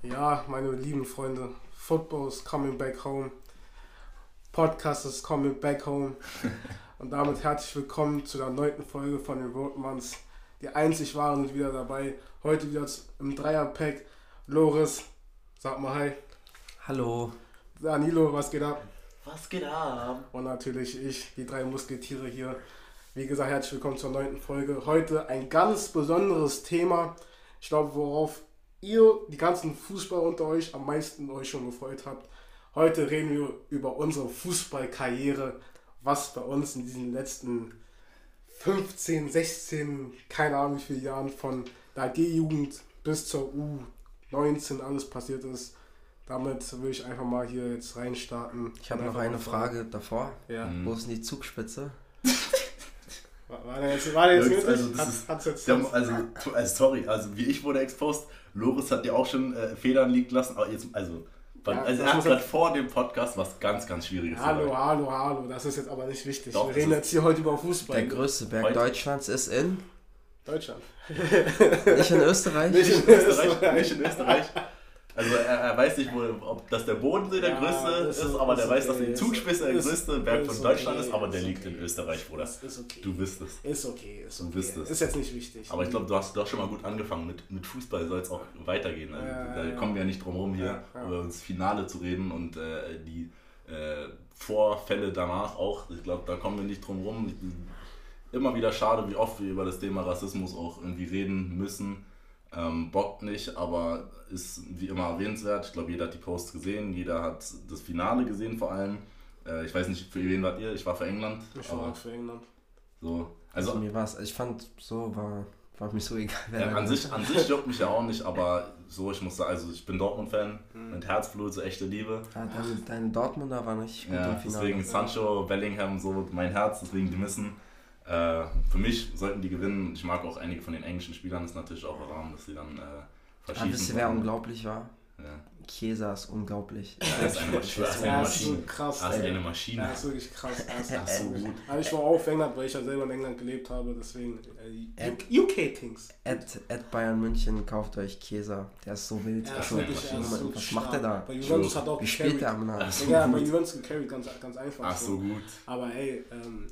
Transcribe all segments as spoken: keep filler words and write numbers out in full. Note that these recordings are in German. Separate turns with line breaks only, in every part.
Ja, meine lieben Freunde, Football is coming back home, Podcast is coming back home und damit herzlich willkommen zu der neunten Folge von den Roadmans. Die einzig waren sind wieder dabei, heute wieder im Dreierpack. Loris, sag mal hi.
Hallo.
Danilo, was geht ab?
Was geht ab?
Und natürlich ich, die drei Musketiere hier. Wie gesagt, herzlich willkommen zur neunten Folge. Heute ein ganz besonderes Thema. Ich glaube, worauf ihr, die ganzen Fußballer unter euch, am meisten euch schon gefreut habt. Heute reden wir über unsere Fußballkarriere, was bei uns in diesen letzten fünfzehn, sechzehn, keine Ahnung wie viele Jahren von der G-Jugend bis zur U neunzehn alles passiert ist. Damit will ich einfach mal hier jetzt reinstarten.
Ich habe noch eine Frage davor.
Ja.
Mhm. Wo ist denn die Zugspitze?
War der jetzt, war der jetzt
Jungs, also, das
hat,
ist,
hat's jetzt
der, also, also, sorry, also wie ich wurde exposed, Loris hat ja auch schon äh, Federn liegen lassen, aber jetzt, also,
Ja,
also
das
er hat
muss
gerade
er-
vor dem Podcast was ganz, ganz Schwieriges
Hallo,
gesagt.
hallo, hallo, das ist jetzt aber nicht wichtig.
Doch,
Wir
das
reden
ist-
jetzt hier heute über Fußball.
Der größte Berg
Heute-
Deutschlands ist in...
Deutschland.
Nicht in Österreich?
Nicht in
Österreich, nicht in Österreich. Also er, er weiß nicht, wo, ob das der Bodensee der
Ja,
größte
das
ist,
ist-
aber der
ist
weiß, dass
okay,
die
ist-
Zugspitze der
ist-
größte Berg
ist
von Deutschland
okay,
ist, aber
ist
der liegt
okay.
in Österreich, Bruder.
Das ist okay.
Du wirst es.
Ist okay, ist
Du
okay.
bist es.
Ist jetzt nicht wichtig.
Aber ich glaube, du hast doch schon mal gut angefangen. Mit, mit Fußball soll es auch weitergehen. Also,
Ja,
da
ja.
kommen wir ja nicht drum herum, hier
Ja, ja.
über das Finale zu reden und äh, die äh, Vorfälle danach auch. Ich glaube, da kommen wir nicht drum herum. Immer wieder schade, wie oft wir über das Thema Rassismus auch irgendwie reden müssen. Ähm, bockt nicht, aber ist wie immer erwähnenswert. Ich glaube, jeder hat die Posts gesehen, jeder hat das Finale gesehen vor allem. Äh, ich weiß nicht, für wen wart ihr? Ich war für England.
Ich war
aber
auch für England.
so.
Also,
Also
mir war's, ich fand, so war, war mir so egal. wer
Ja,
da
an,
gewinnt.
sich, an sich juckt mich ja auch nicht, aber so, ich muss sagen, also ich bin Dortmund-Fan, mit Herzblut, so echte Liebe.
Ah, deine, deine Dortmunder waren richtig gut
Ja,
im Finale.
deswegen Sancho, Bellingham, so mein Herz, deswegen die müssen. Äh, für mich sollten die gewinnen. Ich mag auch einige von den englischen Spielern, ist natürlich auch Rahmen, dass sie dann äh,
Ah,
verschießen.
wisst ihr, wer unglaublich war?
Ja.
Chiesa ist unglaublich.
Er ist eine, Maschine. Er ist eine
Ja, ist so
Maschine.
krass.
Er ist
ey.
eine Maschine.
Ja, ist wirklich krass. Er ist
Ach, so gut.
Aber ich war auch auf England, weil ich ja selber in England gelebt habe, deswegen äh,
Äh,
U K-Things.
At, at Bayern München, kauft euch Chiesa. Der ist so wild.
Er ist
Also,
wirklich,
Maschine.
er ist so
was
stark.
macht er da?
Bei Juventus hat er auch
Wie spielt
gecarried.
der am Namen?
Ach so
Ja, bei
gut.
Juventus gecarried, ganz, ganz einfach.
Ach so gut.
Aber ey, ähm,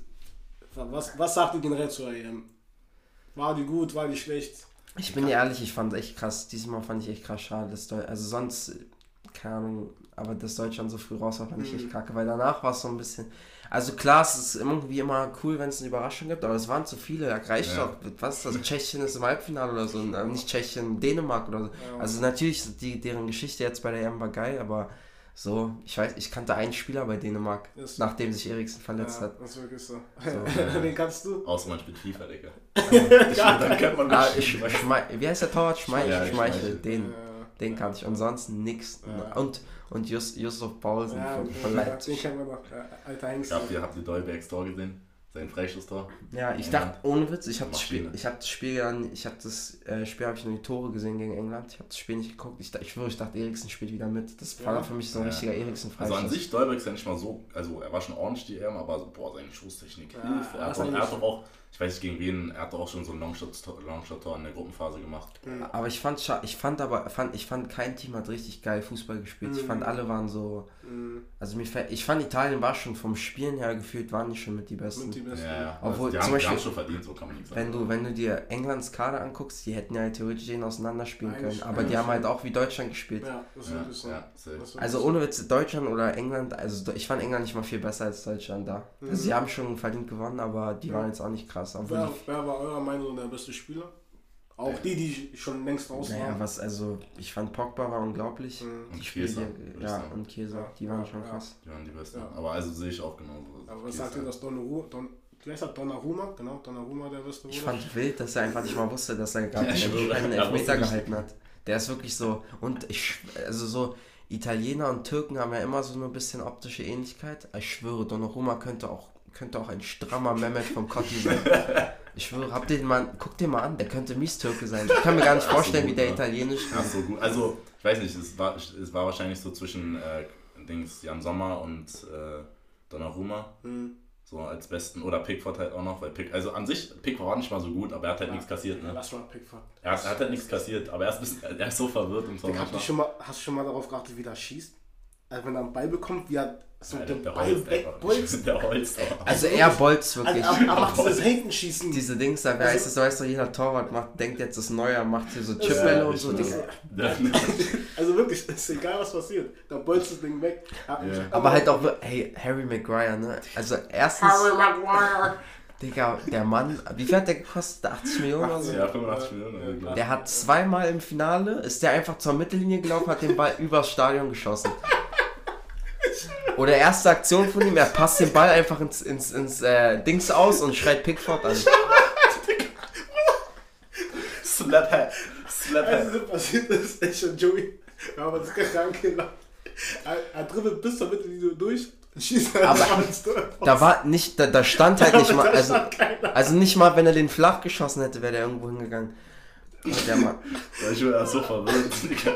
was, was sagt ihr generell zur E M? War die gut, war die schlecht?
Ich bin dir ehrlich, ich fand es echt krass. Diesmal fand ich echt krass schade. Dass Deu- also sonst, keine Ahnung, aber dass Deutschland so früh raus war, fand ich
Mhm.
echt kacke. Weil danach war es so ein bisschen... Also klar, es ist irgendwie immer cool, wenn es eine Überraschung gibt, aber es waren zu viele. Da reicht
Ja.
doch. Was ist das? Tschechien ist im Halbfinale oder so. äh, Nicht Tschechien, Dänemark oder so.
Ja.
Also natürlich, die, deren Geschichte jetzt bei der E M war geil, aber so, ich weiß, ich kannte einen Spieler bei Dänemark,
Ist-
nachdem sich Eriksen verletzt
Ja,
hat.
das ist wirklich so.
So,
Den kannst du?
Außer man spielt FIFA, Digga.
Ja.
Dann kennt man
Ah,
mich.
ich, Schmei- wie heißt der Torwart? Schmeichel,
Ja,
Schmeichel,
Schmeichel.
den.
Ja.
Den kannte ich. Und sonst nix.
Ja.
Und, und Jus, Yusuf Paulsen
Ja,
von, von
den
Leipzig.
kennen wir noch. Ja, alter Hengst.
Habt ihr, habt ihr Dolbergs Tor gesehen? Sein Freistoßtor?
Ja, ich
Ja.
dachte, ohne Witz, ich habe das Spiel,
Maschine.
ich habe das Spiel dann, ich habe das äh, Spiel, habe ich nur die Tore gesehen gegen England. Ich habe das Spiel nicht geguckt. Ich, da- ich schwöre, ich dachte, Eriksen spielt wieder mit. Das war
Ja.
für mich so ein
Ja.
richtiger eriksen
Also an
Freistoß.
sich, Dolberg ist ja nicht mal so, also er war schon ordentlich die E M, aber so, boah, seine Schusstechnik,
Ja,
Hilfe. Er
er
hat,
ist
doch, er
eigentlich-
hat doch auch, ich weiß nicht gegen wen, er hat doch auch schon so ein Longshot-Tor Longshot in der Gruppenphase gemacht.
Mhm.
Aber ich fand, scha- ich fand aber, fand, ich fand kein Team hat richtig geil Fußball gespielt. Ich
Mhm.
fand alle waren so,
Mhm.
also mir fällt, ich fand Italien war schon vom Spielen her gefühlt, waren die schon mit die
Mit
Besten.
die Besten.
Ja, ja.
Obwohl,
also, die,
zum
haben, die
Beispiel-
haben schon verdient, so kann man nicht sagen.
Wenn du, wenn du dir Englands Kader anguckst, die hätten ja theoretisch den auseinanderspielen können.
Eigentlich-
Aber die
eigentlich
haben halt
schon.
auch wie Deutschland gespielt.
Ja, das ist
ja,
wirklich so.
ja, safe.
Das ist wirklich
Also
so.
ohne Witz, Deutschland oder England, also ich fand England nicht mal viel besser als Deutschland da.
Mhm.
Also sie haben schon verdient gewonnen, aber die
Ja.
waren jetzt auch nicht krass. Obwohl
Wer,
die,
wer war eurer Meinung nach der beste Spieler? Auch die, die schon längst raus
naja,
waren.
was, also ich fand Pogba war unglaublich.
Mhm.
Und
Die Spiele,
Chiesa,
die-
würd ich
ja,
sagen.
und Käse,
Ja,
die waren
ja,
schon
ja.
krass.
Die waren die Besten.
Ja.
Aber also sehe ich auch genauso.
Aber was
Chiesa.
sagt ihr, dass Donnarumma, Don, wie heißt er, Donnarumma? Genau, Donnarumma der beste
Ich
wurde?
fand wild, dass er einfach nicht mal wusste, dass er gerade
Ja, ich schwöre,
einen
er
Elfmeter
wusste nicht.
gehalten hat. Der ist wirklich so, und ich, schw- also so, Italiener und Türken haben ja immer so eine bisschen optische Ähnlichkeit. Ich schwöre, Donnarumma könnte auch, könnte auch ein strammer Mehmet vom Kotti sein. Ich schwöre, habt ihr den mal, guck dir mal an, der könnte Mies-Türke sein. Ich kann mir gar nicht
Ach so,
vorstellen,
gut,
wie der
ja.
Italienisch
Ach so, gut. Also, ich weiß nicht, es war, es war wahrscheinlich so zwischen äh, Dings Jan Sommer und äh, Donnarumma.
Mhm.
so als besten. Oder Pickford halt auch noch, weil Pick, also an sich, Pickford war nicht mal so gut, aber er hat halt ja. nichts kassiert. Ne?
Lass mal Pickford.
Er hat, er hat halt nichts kassiert, aber er ist, ein bisschen, er ist so verwirrt und so.
Hast du schon mal, hast du schon mal darauf geachtet, wie er schießt? Also wenn er einen Ball bekommt, wie er so
ja,
den
der
Ball wegbolzt.
Der Holz.
Also er bolzt wirklich.
Also, er macht das Hintenschießen.
Diese Dings, da weißt du, so weißt du, jeder Torwart macht, denkt jetzt das Neue, macht hier so Chipbälle und so.
Ja.
Also wirklich, ist egal was passiert, da bolzt das Ding weg.
Ja.
Aber halt auch, hey, Harry Maguire, ne? Also erstens...
Harry Maguire!
Digga, der Mann, wie viel hat der gekostet? achtzig Millionen oder so?
Ja, fünfundachtzig Millionen. Ja,
der hat zweimal im Finale, ist der einfach zur Mittellinie gelaufen, hat den Ball übers Stadion geschossen. Oder erste Aktion von ihm, er passt den Ball einfach ins, ins, ins äh, Dings aus und schreit Pickford an.
Slaphead. Slaphead.
Also passiert ist, echt schon Joey, wir haben uns krank gelacht. Er, er dribbelt bis zur Mittellinie durch und schießt halt
aber da war nicht, da, da stand halt nicht mal, also, also nicht mal, wenn er den flach geschossen hätte, wäre der irgendwo hingegangen. Der Mann.
Ja, ich war so verwirrt.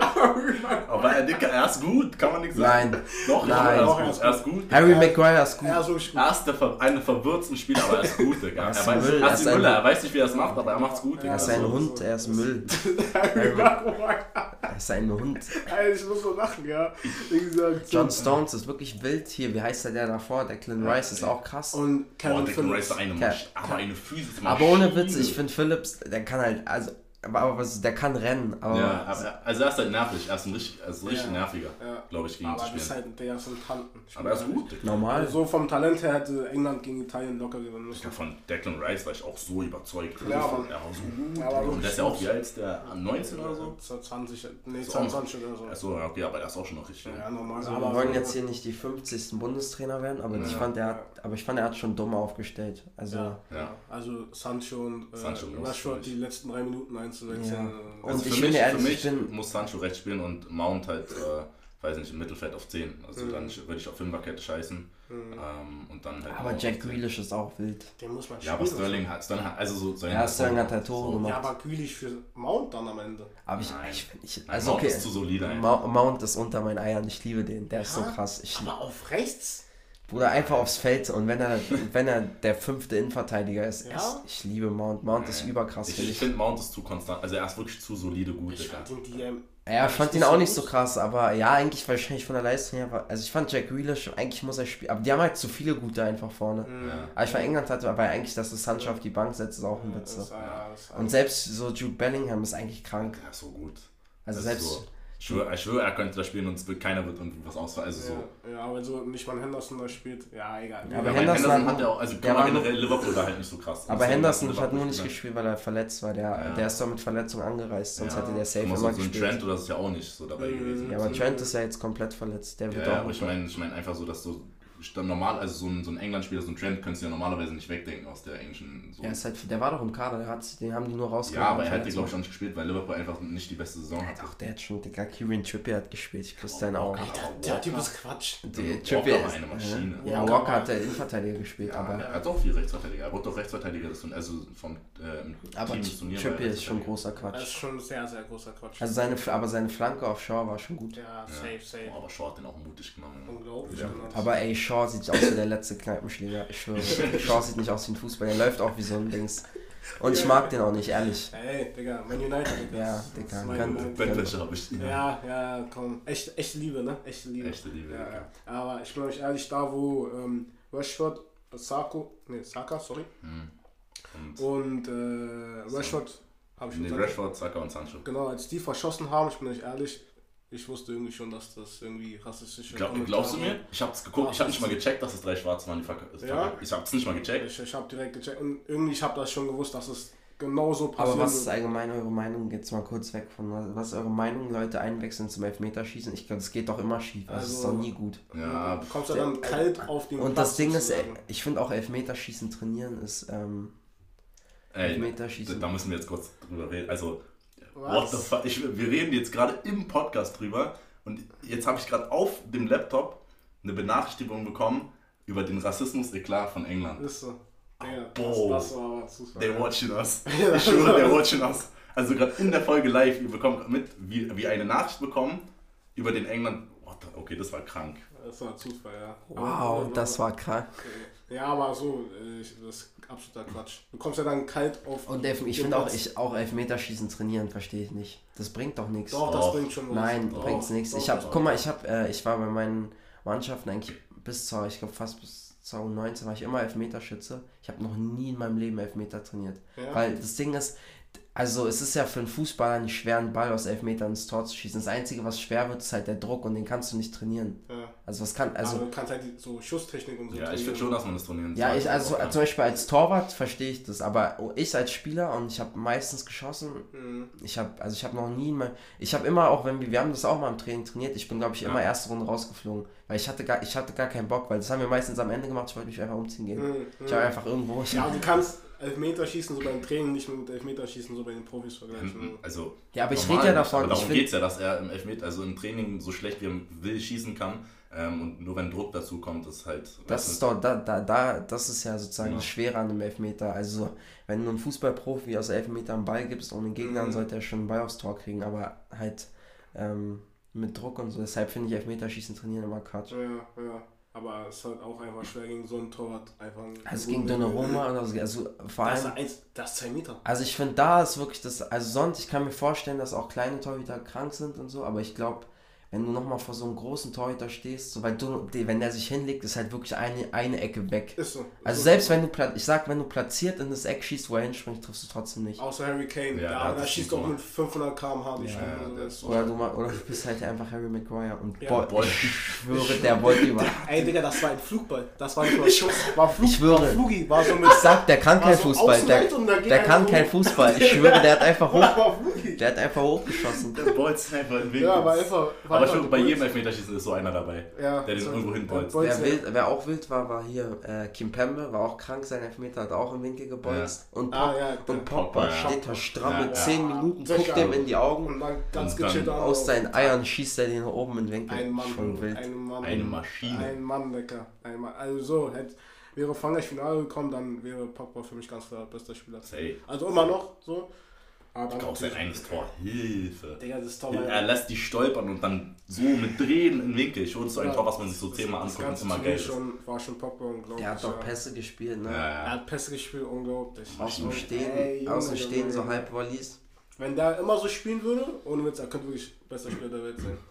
Aber er, er ist gut, kann man nicht sagen.
Nein.
Doch,
Nein.
Doch, er, ist gut. er ist gut.
Harry Maguire ist gut.
Er ist wirklich gut.
Er ist der Ver eine verwirrtsten Spieler, aber er ist gut, Digga. Er,
ist
weiß,
Müll,
er
er
ist
ist
ein Müller,
ein-
er weiß nicht, wie er es macht, aber er macht's gut, Digga.
Er ist ein Hund, er ist Müll.
Harry Maguire.
Er ist ein Hund.
Alter, ich muss so lachen, ja. Wie gesagt, so.
John Stones ist wirklich wild hier. Wie heißt der, der davor? Declan Rice ist auch krass.
Und
Boah,
Calvin
Declan Rice
Phillips.
ist eine
Ke-
Masch aber eine Physis
Aber ohne Witz, ich finde Phillips, der kann halt, also, aber, aber was, der kann rennen. Aber
Ja, aber, also er ist halt nervig, er ist ein richtig, er ist ein richtig
Ja.
nerviger,
Ja.
glaube ich, gegen ihn
Aber
zu
das ist
spielen.
halt, der ist ein Tanten.
Aber er ist gut, Digga.
normal.
Also so vom Talent her hätte England gegen Italien locker gewinnen müssen.
Ja, von Declan Rice war ich auch so überzeugt.
Ja,
Also,
Mann.
er war so gut.
Ja, aber
und der ist ja auch wie
wirklich
alt ist der? neunzehn oder so?
zwanzig, nee,
So.
zweiundzwanzig oder so.
Achso, ja, okay, aber der ist auch schon noch richtig.
Ja, normal.
Also,
aber
wir wollen
so-
jetzt hier nicht die fünfzigsten Bundestrainer werden, aber, ich
Ja.
fand, er hat, aber ich fand, er hat schon dumm aufgestellt. Also,
Ja,
Ja.
ja. Also Sancho und äh,
Sancho muss
Rashford
durch.
die letzten drei Minuten einzuwechseln.
Ja.
äh,
Und
Also
ich
für
finde
mich,
ehrlich,
für
ich
mich
bin-
muss Sancho rechts spielen und Mount halt, äh, weiß nicht, im Mittelfeld auf zehn. Also
Mhm.
dann würde ich auf Fünferkette scheißen.
Mhm.
Ähm, und dann halt
aber
Mount
Jack
auf zehn.
Grealish ist auch wild.
Den muss man
Ja, aber
spielen.
Sterling hat Sterling hat, also so
Ja, Sterling hat halt Tore
so.
gemacht.
Ja, aber Grealish für Mount dann am Ende.
Aber ich,
Nein.
ich, ich
Nein,
also
Mount
okay,
ist zu solide einfach.
Mou- Mount ist unter meinen Eiern, ich liebe den, der ist so
Ja,
krass. Ich,
Aber auf rechts?
Bruder, einfach aufs Feld und wenn er, wenn er der fünfte Innenverteidiger ist,
Ja?
ich, ich liebe Mount. Mount ist
Nein.
überkrass,
Ich,
finde
ich
ich.
finde Mount ist zu konstant, also er ist wirklich zu solide gut.
Ich
Digga.
fand ihn die ähm,
Ja, ich fand
nicht
ihn auch
so
nicht so
gut.
krass, aber ja, eigentlich wahrscheinlich von der Leistung her. war- Also ich fand Jack Grealish, eigentlich muss er spielen, aber die haben halt zu viele gute einfach vorne.
Ja.
Aber ich war England hatte, aber eigentlich, dass das Sancho auf die Bank setzt, ist auch ein Witz.
Das,
So.
ja, das,
Und selbst so Jude Bellingham ist eigentlich krank.
Er ist so gut.
Also
Das ist
selbst,
so. Ich schwöre, ich schwöre, er könnte da spielen und es wird, keiner wird irgendwie was ausfallen. Also so.
ja, ja, aber so nicht mal Henderson da spielt, ja, egal.
Ja, aber
Ja,
Henderson
Henderson
hat-
hat ja auch, also
der
kann
war
man
nur-
generell Liverpool da halt nicht so krass.
aber
Deswegen
Henderson
ist
hat nur nicht
Liverpool-
gespielt, weil er verletzt war. Der,
Ja.
der ist doch mit Verletzung angereist, sonst
Ja.
hätte der safe
Guck mal,
immer
so, so ein
gespielt.
Trent oder das ist ja auch nicht so dabei
Mhm.
gewesen.
Ja, aber
So-
Trent ist ja jetzt komplett verletzt. Der wird
Ja,
auch
aber ich meine ich mein einfach so, dass so st- normal, also so ein, so ein England-Spieler, so ein Trent, könntest du ja normalerweise nicht wegdenken aus der englischen. So.
Ja, ist halt, der war doch im Kader, der hat, den haben die nur rausgenommen.
Ja, aber er hätte, glaube ich, auch nicht gespielt, weil Liverpool einfach nicht die beste Saison hat.
Ach, der hat schon, Digga, Kieran Trippier hat gespielt, ich küsse deine Augen.
Der Typ ist Quatsch.
Die
Walker
Trippier
war
ist,
eine Maschine.
Ja,
Walker
Walker
war-
hat der Innenverteidiger gespielt,
Ja,
aber,
er hat auch viel Rechtsverteidiger. Er wurde doch Rechtsverteidiger, des Turn- also vom äh, im
aber
Team des Turniers.
Trippier ist schon großer
Das ist
Quatsch.
schon sehr, sehr großer Quatsch.
Also seine, aber seine Flanke auf Shaw war schon gut.
ja, safe, safe.
Oh, aber Shaw hat den auch mutig genommen.
Unglaublich.
Ja.
genau.
Aber ey, Shaw sieht aus wie der letzte Kneipenschläger, ich schwöre. Shaw sieht nicht aus wie ein Fußball, er läuft auch wie so ein Dings. Und ich mag den auch nicht, ehrlich.
Ey, Digga, Man United, Digga.
Ja,
Das- das
Digga,
ist mein
kann-
United.
Bettwäsche habe ich.
Ja, ja, komm. Echt, echte Liebe, ne? Echte Liebe.
Echte Liebe.
Ja, ja. Aber ich bin euch ehrlich, da wo ähm, Rashford, Sako, nee, Saka, sorry.
Hm. Und
Und äh, Rashford, habe ich
nee,
gesagt.
Rashford, Saka und Sancho.
Genau, als die verschossen haben, ich bin euch ehrlich, ich wusste irgendwie schon, dass das irgendwie rassistische
Glaub,
Kommentare
glaubst du mir? Ich hab's geguckt, ich hab nicht mal gecheckt, dass es drei Schwarze waren, die verk-
Ja?
Ich hab's nicht mal gecheckt.
Ich, ich habe direkt gecheckt und irgendwie, ich habe das schon gewusst, dass es genauso passiert.
Aber was ist allgemein eure Meinung? Jetzt mal kurz weg von, was ist eure Meinung, Leute einwechseln zum Elfmeterschießen? Ich glaube, das geht doch immer schief, also, das ist
Also-
doch nie gut.
Ja,
Du kommst ja dann kalt auf den
Und
Platz
das Ding ist, ey,
sozusagen.
ich finde auch Elfmeterschießen trainieren ist, ähm,
ey,
Elfmeterschießen.
da müssen wir jetzt kurz drüber reden. Also,
Was?
what the fuck? Ich, wir reden jetzt gerade im Podcast drüber und jetzt habe ich gerade auf dem Laptop eine Benachrichtigung bekommen über den Rassismus-Eklat von England.
Ist so. Ja, das,
Boah.
das war aber zu
They're watching us. Ich schwöre, they're watching us. Also gerade in der Folge live, ihr bekommt mit, wie wir eine Nachricht bekommen über den England. What the, okay, das war krank.
Das war Zufall, ja.
Wow, das war krank.
Ja, aber so, äh, ich, das ist absoluter Quatsch. Du kommst ja dann kalt auf...
Und Elf, ich finde auch, ich, auch Elfmeterschießen trainieren, verstehe ich nicht. Das bringt doch nichts.
Doch, das bringt schon was.
Nein,
Doch,
bringt's nichts.
doch,
Ich hab,
doch.
guck mal, ich hab, äh, ich war bei meinen Mannschaften eigentlich bis zur, ich glaube fast bis zur U neunzehn war ich immer Elfmeterschütze. Ich habe noch nie in meinem Leben Elfmeter trainiert.
Ja.
Weil das Ding ist, also es ist ja für einen Fußballer nicht schwer, einen Ball aus Elfmetern ins Tor zu schießen. Das Einzige, was schwer wird, ist halt der Druck und den kannst du nicht trainieren.
Ja.
Also was kann, also...
Aber du kannst halt die, so Schusstechnik und so
Ja, ich finde schon, dass man das trainieren
Ja,
soll.
ich, also
Ja.
zum Beispiel als Torwart verstehe ich das, aber ich als Spieler und ich habe meistens geschossen,
Mhm.
ich habe, also ich habe noch nie mal, ich habe immer auch, wenn wir, wir haben das auch mal im Training trainiert, ich bin glaube ich immer
Ja.
erste Runde rausgeflogen, weil ich hatte gar, ich hatte gar keinen Bock, weil das haben wir meistens am Ende gemacht, ich wollte mich einfach umziehen gehen.
Mhm.
Ich habe einfach irgendwo, ich,
Ja, du kannst Elfmeterschießen so beim Training nicht mit Elfmeterschießen so bei den Profis vergleichen.
Also,
ja, aber ich
normal
rede ja
nicht,
davon,
aber darum
ich find-
geht es ja, dass er im Elfmeter, also im Training so schlecht wie er will schießen kann. Ähm, und nur wenn Druck dazu kommt, ist halt...
das
weißt
ist
du,
doch, da, da, da, das ist ja sozusagen
Ja.
das Schwere an einem Elfmeter, also wenn du einen Fußballprofi aus Elfmeter einen Ball gibst und den Gegner,
Mhm.
sollte er schon einen Ball aufs Tor kriegen, aber halt ähm, mit Druck und so, deshalb finde ich Elfmeterschießen trainieren immer Quatsch.
Ja, ja. Aber es ist halt auch einfach schwer gegen so einen Torwart einfach...
Also gegen Donnarumma oder so, also vor
Das ist,
allem,
eins, das ist zwei Meter.
also ich finde da ist wirklich das, also sonst, ich kann mir vorstellen, dass auch kleine Torhüter krank sind und so, aber ich glaube, wenn du nochmal vor so einem großen Torhüter stehst, so, weil du, die- wenn der sich hinlegt, ist halt wirklich eine, eine Ecke weg.
Ist so.
Also
so.
selbst wenn du, pla- ich sag, wenn du platziert in das Eck schießt, wo er hinspringt, triffst du trotzdem nicht.
Außer Harry Kane.
Ja,
Ja,
der
aber
hat
der
das
schießt
gut
auch mit
gemacht.
fünfhundert Kilometer pro Stunde.
Ja,
Stunde.
der
Das
ist
so.
Oder du, mal, oder du bist halt einfach Harry Maguire und
Ja,
boah,
Boah.
ich schwöre, der wollte über...
Ey, Digga, das war ein Flugball. Das war nicht mal Schuss. War Flug,
Ich schwöre.
War Flugi. War so mit...
Ich sag, der kann
war
kein
so
Fußball, der,
Außenweit und da geht
der
einer
kann
hoch.
kein Fußball. Ich schwöre, der hat einfach hoch,
War Flugi.
der hat einfach hochgeschossen.
der bolzt einfach in den Winkel.
Ja, war einfach... War
Aber
einfach
schon bei
gebolzt.
jedem Elfmeterschießen ist so einer dabei,
Ja,
der den
so-
irgendwo hinbolzt.
Bolz-
Wer, wild, wer auch wild war, war hier äh, Kimpembe, war auch krank, sein Elfmeter hat auch im Winkel gebolzt. Und, Pop,
Ah, ja.
und
der-
Pogba
ja.
steht da stramm
Ja,
mit
ja.
zehn Minuten,
Sicher.
guckt dem in die Augen.
Und dann ganz
Und dann
gechillt
Aus
auf-
seinen Eiern schießt er den oben in den Winkel.
Ein Mann,
Schon wild.
ein Mann.
Eine Maschine.
Ein Mann, Lecker. Ein Mann. Also so, hätte, wäre Frankreich Finale gekommen, dann wäre Pogba für mich ganz klar bester Spieler.
Safe.
Also immer noch so. Aber dann
Auch sein eigenes Tor. Hilfe.
Digga, das Tor
Er lässt die stolpern und dann so mit Drehen im Winkel. Schon so ein
Ja.
Tor, was man sich so zehnmal
das
anguckt und
ganze
immer
Turnier
geil ist.
schon, war schon Pogba unglaublich.
Der hat doch
ja.
Pässe gespielt, ne?
Ja,
Er
ja.
hat Pässe gespielt, unglaublich.
Aus dem
Und,
Stehen,
ey, Junge,
aus dem Stehen so
Junge.
halb Wallis.
Wenn der immer so spielen würde, ohne Witz, er könnte wirklich bester Spieler der Welt sein.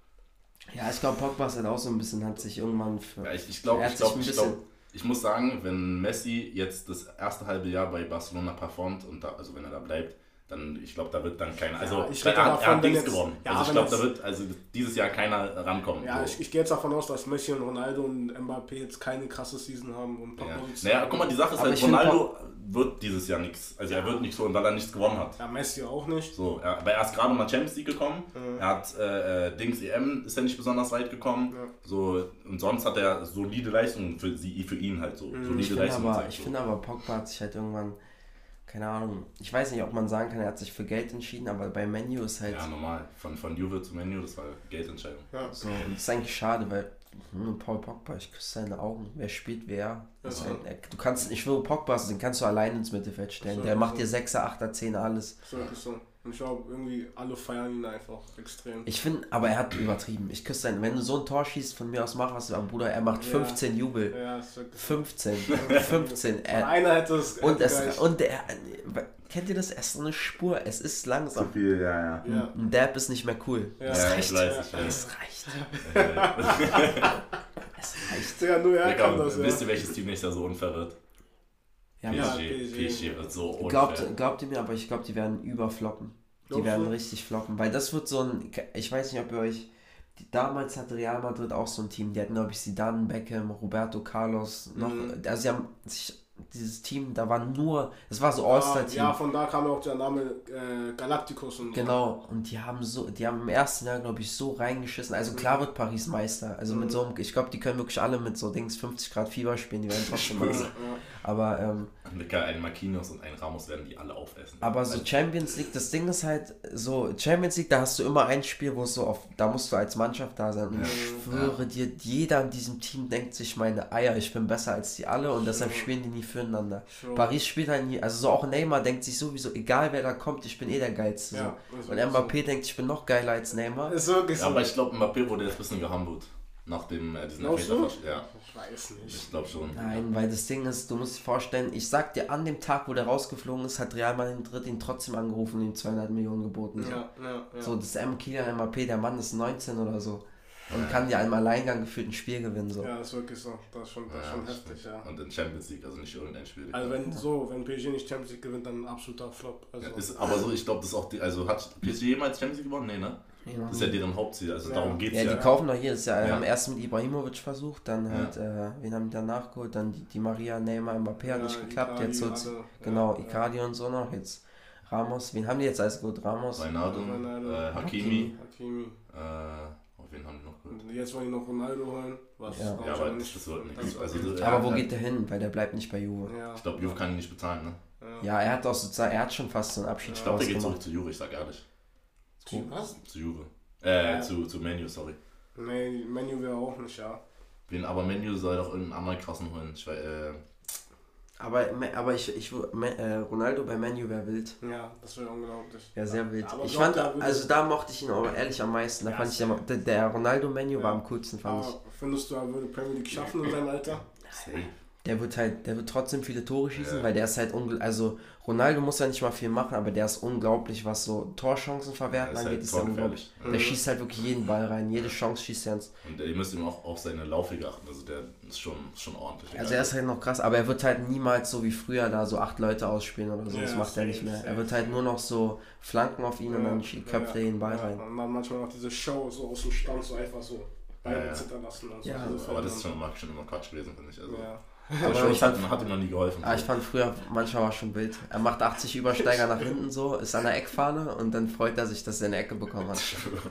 Ja, ich glaube, Pogba ist halt auch so ein bisschen, hat sich irgendwann für...
Ja, ich ich glaube,
Er hat
ich,
sich
glaub,
ein
ich,
bisschen-
glaub, ich muss sagen, wenn Messi jetzt das erste halbe Jahr bei Barcelona performt, und da, also wenn er da bleibt, dann, ich glaube, da wird dann keiner, also
Ja, ich
er,
rede
hat,
davon,
er hat
wenn
nichts
jetzt-
gewonnen.
ja,
also ich
wenn
glaube, da
jetzt-
wird also dieses Jahr keiner rankommen.
Ja,
so.
ich, ich gehe jetzt davon aus, dass Messi und Ronaldo und Mbappé jetzt keine krasse Season haben und Pogba
Ja.
wird
Naja, guck mal, die Sache ist
Aber
halt,
ich find
Ronaldo wird dieses Jahr nichts. Also er wird nichts holen, weil er nichts gewonnen hat.
Ja, Messi auch nicht.
So, er, aber er ist gerade mal Champions League gekommen.
Mhm.
Er hat äh, äh, Dings E M ist ja nicht besonders weit gekommen.
Ja.
So, und sonst hat er solide Leistungen für sie, für ihn halt so.
Mhm.
Solide
Ich finde
Leistungen
aber,
gezeigt,
ich
so.
finde aber, Pogba hat sich halt irgendwann, keine Ahnung, ich weiß nicht, ob man sagen kann, er hat sich für Geld entschieden, aber bei Menu ist halt
Ja, normal. Von, von Juve zu Menu, das war Geldentscheidung.
Ja.
so, und das ist eigentlich schade, weil hm, Paul Pogba, ich küsse seine Augen, wer spielt wer? Das ist
Ja.
ein, du kannst, ich schwöre, Pogba, den kannst du allein ins Mittelfeld stellen,
So,
der macht
so.
dir Sechser, Achter, Zehner, alles.
So, ist so. Und ich glaube, irgendwie alle feiern ihn einfach extrem.
Ich finde, aber er hat übertrieben, ich küsse seinen, wenn du so ein Tor schießt, von mir aus mach was, aber Bruder, er macht
Ja.
fünfzehn Jubel,
Ja, ist wirklich so.
fünfzehn, fünfzehn,
Und
er,
einer hätte es.
und
hätte
es,
gereicht.
und der, kennt ihr das, er ist so eine Spur, es ist langsam.
viel, ja, ja.
Ja.
Ein Dab ist nicht mehr cool.
Ja.
Es
Ja,
reicht.
ich weiß, ich
Ja.
weiß.
Es reicht.
Äh,
Es reicht.
Ja, nur er kann
Digga,
das, ja.
wisst ihr, welches Team nicht da so unfair wird?
Ja,
Ja,
aber
P S G.
P S G.
P S G wird so unfair.
glaubt, glaubt ihr mir, aber ich glaube, die werden überfloppen. Die
Glaubst
werden
du?
richtig floppen, weil das wird so ein, ich weiß nicht, ob ihr euch, die, damals hatte Real Madrid auch so ein Team, die hatten, glaube ich, Zidane, Beckham, Roberto Carlos, noch,
Mhm.
also sie haben sich, dieses Team, da war nur, das war so
Ah,
All-Star-Team.
ja, von da kam auch der Name äh, Galacticos und so.
Genau, und die haben so, die haben im ersten Jahr, glaube ich, so reingeschissen. Also klar wird Paris Meister. Also mit so einem, ich glaube, die können wirklich alle mit so Dings fünfzig Grad Fieber spielen, die werden trotzdem Meister.
Ja.
Aber, ähm,
Digga, ein Marquinhos und ein Ramos werden die alle aufessen.
aber so Champions League, das Ding ist halt, so Champions League, da hast du immer ein Spiel, wo es so auf, da musst du als Mannschaft da sein. Und ich schwöre dir, jeder in diesem Team denkt sich, meine Eier, ich bin besser als die alle und deshalb spielen die nie füreinander.
Sure.
Paris spielt halt nie, also so auch Neymar denkt sich sowieso, egal wer da kommt, ich bin eh der Geilste.
Ja,
so.
ist
Und
wirklich
Mbappé denkt, ich bin noch geiler als Neymar.
Ist wirklich
Ja,
so.
aber ich glaube, Mbappé wurde jetzt ein bisschen gehumbelt. Nach dem äh, diesen
Glaubst du?
Elfmeterversch- Ja,
Ich weiß nicht.
ich glaube schon.
Nein, weil das Ding ist, du musst dir vorstellen, ich sag dir, an dem Tag, wo der rausgeflogen ist, hat Real Madrid ihn trotzdem angerufen und ihm zweihundert Millionen geboten. So,
Ja, ja, ja.
so das M. Kylian Mbappé, der Mann ist neunzehn oder so und kann dir einem Alleingang gefühlt ein Spiel gewinnen. So.
Ja, das ist wirklich so. Das ist schon, das ist
Ja,
schon
das
heftig,
stimmt.
ja.
Und in Champions League, also nicht irgendein Spiel.
Also wenn so, wenn P S G nicht Champions League gewinnt, dann ein absoluter Flop. Also
Ja, ist, aber so, ich glaube, das ist auch die, also hat P S G jemals Champions League gewonnen? Nee, ne?
Ja.
Das ist ja deren Hauptziel, also
Ja.
darum geht's
Ja,
ja.
die kaufen doch jedes Jahr.
Ja.
Haben erst mit Ibrahimovic versucht, dann
Ja.
halt, äh, wen haben die dann nachgeholt? Dann die, die Maria, Neymar, Mbappé hat
Ja,
nicht geklappt.
Icardi,
Jetzt so,
alle,
genau,
ja, ja.
Icardi und so noch. Jetzt Ramos. Wen haben die jetzt als gut? Ramos?
Wijnaldum,
Wijnaldum.
äh, Hakimi,
Hakimi.
äh, oh, wen haben die noch geholt?
Und jetzt wollen die noch Ronaldo holen. Was
Ja.
glaub
Ja,
ich
aber
aber
das, das wird nichts.
Das-
Also,
ja,
das-
Aber
ja,
wo
ja.
geht der hin? Weil der bleibt nicht bei Juve.
Ja.
Ich glaube, Juve kann ihn nicht bezahlen, ne?
Ja, er hat auch sozusagen, er hat schon fast so einen
Ich
Abschied
glaube, der geht
gemacht.
zurück zu Juve, ich sag ehrlich.
Zu was?
Zu Juve. Äh,
Ja.
zu, zu Menu, sorry.
Nee, Menu wäre auch nicht, ja.
Wen, aber Menu soll doch irgendeinen anderen krassen holen. Ich weiß, äh,
Aber, aber ich, ich äh, Ronaldo bei Manu wäre wild.
Ja, das wäre unglaublich.
Ja, sehr wild.
Aber
Ich
glaubt
fand,
er, würde-
also da mochte ich ihn auch ehrlich am meisten. Da
Ja,
fand ich
safe.
der, der Ronaldo-Menu
Ja.
war am coolsten, fand ich.
Aber findest du, er würde Premier League schaffen in seinem Alter?
safe.
Der wird halt, der wird trotzdem viele Tore schießen,
Ja.
weil der ist halt ungl- also Ronaldo muss ja nicht mal viel machen, aber der ist unglaublich, was so Torchancen verwerten
Ja, ist
angeht,
halt
ist ja
torgefährlich.
unglaublich. Der schießt halt wirklich jeden Ball rein, jede Chance schießt er ins.
Und ihr müsst ihm auch auf seine Laufwege achten. Also der ist schon, ist schon ordentlich.
Also er ist halt noch krass, aber er wird halt niemals so wie früher da so acht Leute ausspielen oder so,
Ja,
das macht er
safe,
nicht mehr.
safe,
Er wird halt nur noch so Flanken auf ihn und dann
Ja,
köpft er
ja,
den Ball
ja.
rein.
Und dann manchmal noch diese Show so aus dem Stand so einfach so Beine
Ja, ja.
zittern lassen. Und so.
Ja,
Also
aber das ist schon immer, schon immer Quatsch gewesen, finde ich. Also,
Ja.
der
Aber
Schuss
ich
hat,
fand-
hat ihm noch nie geholfen.
Ah, ich fand früher, manchmal war es schon wild. Er macht achtzig Übersteiger nach hinten so, ist an der Eckfahne und dann freut er sich, dass er eine Ecke bekommen hat.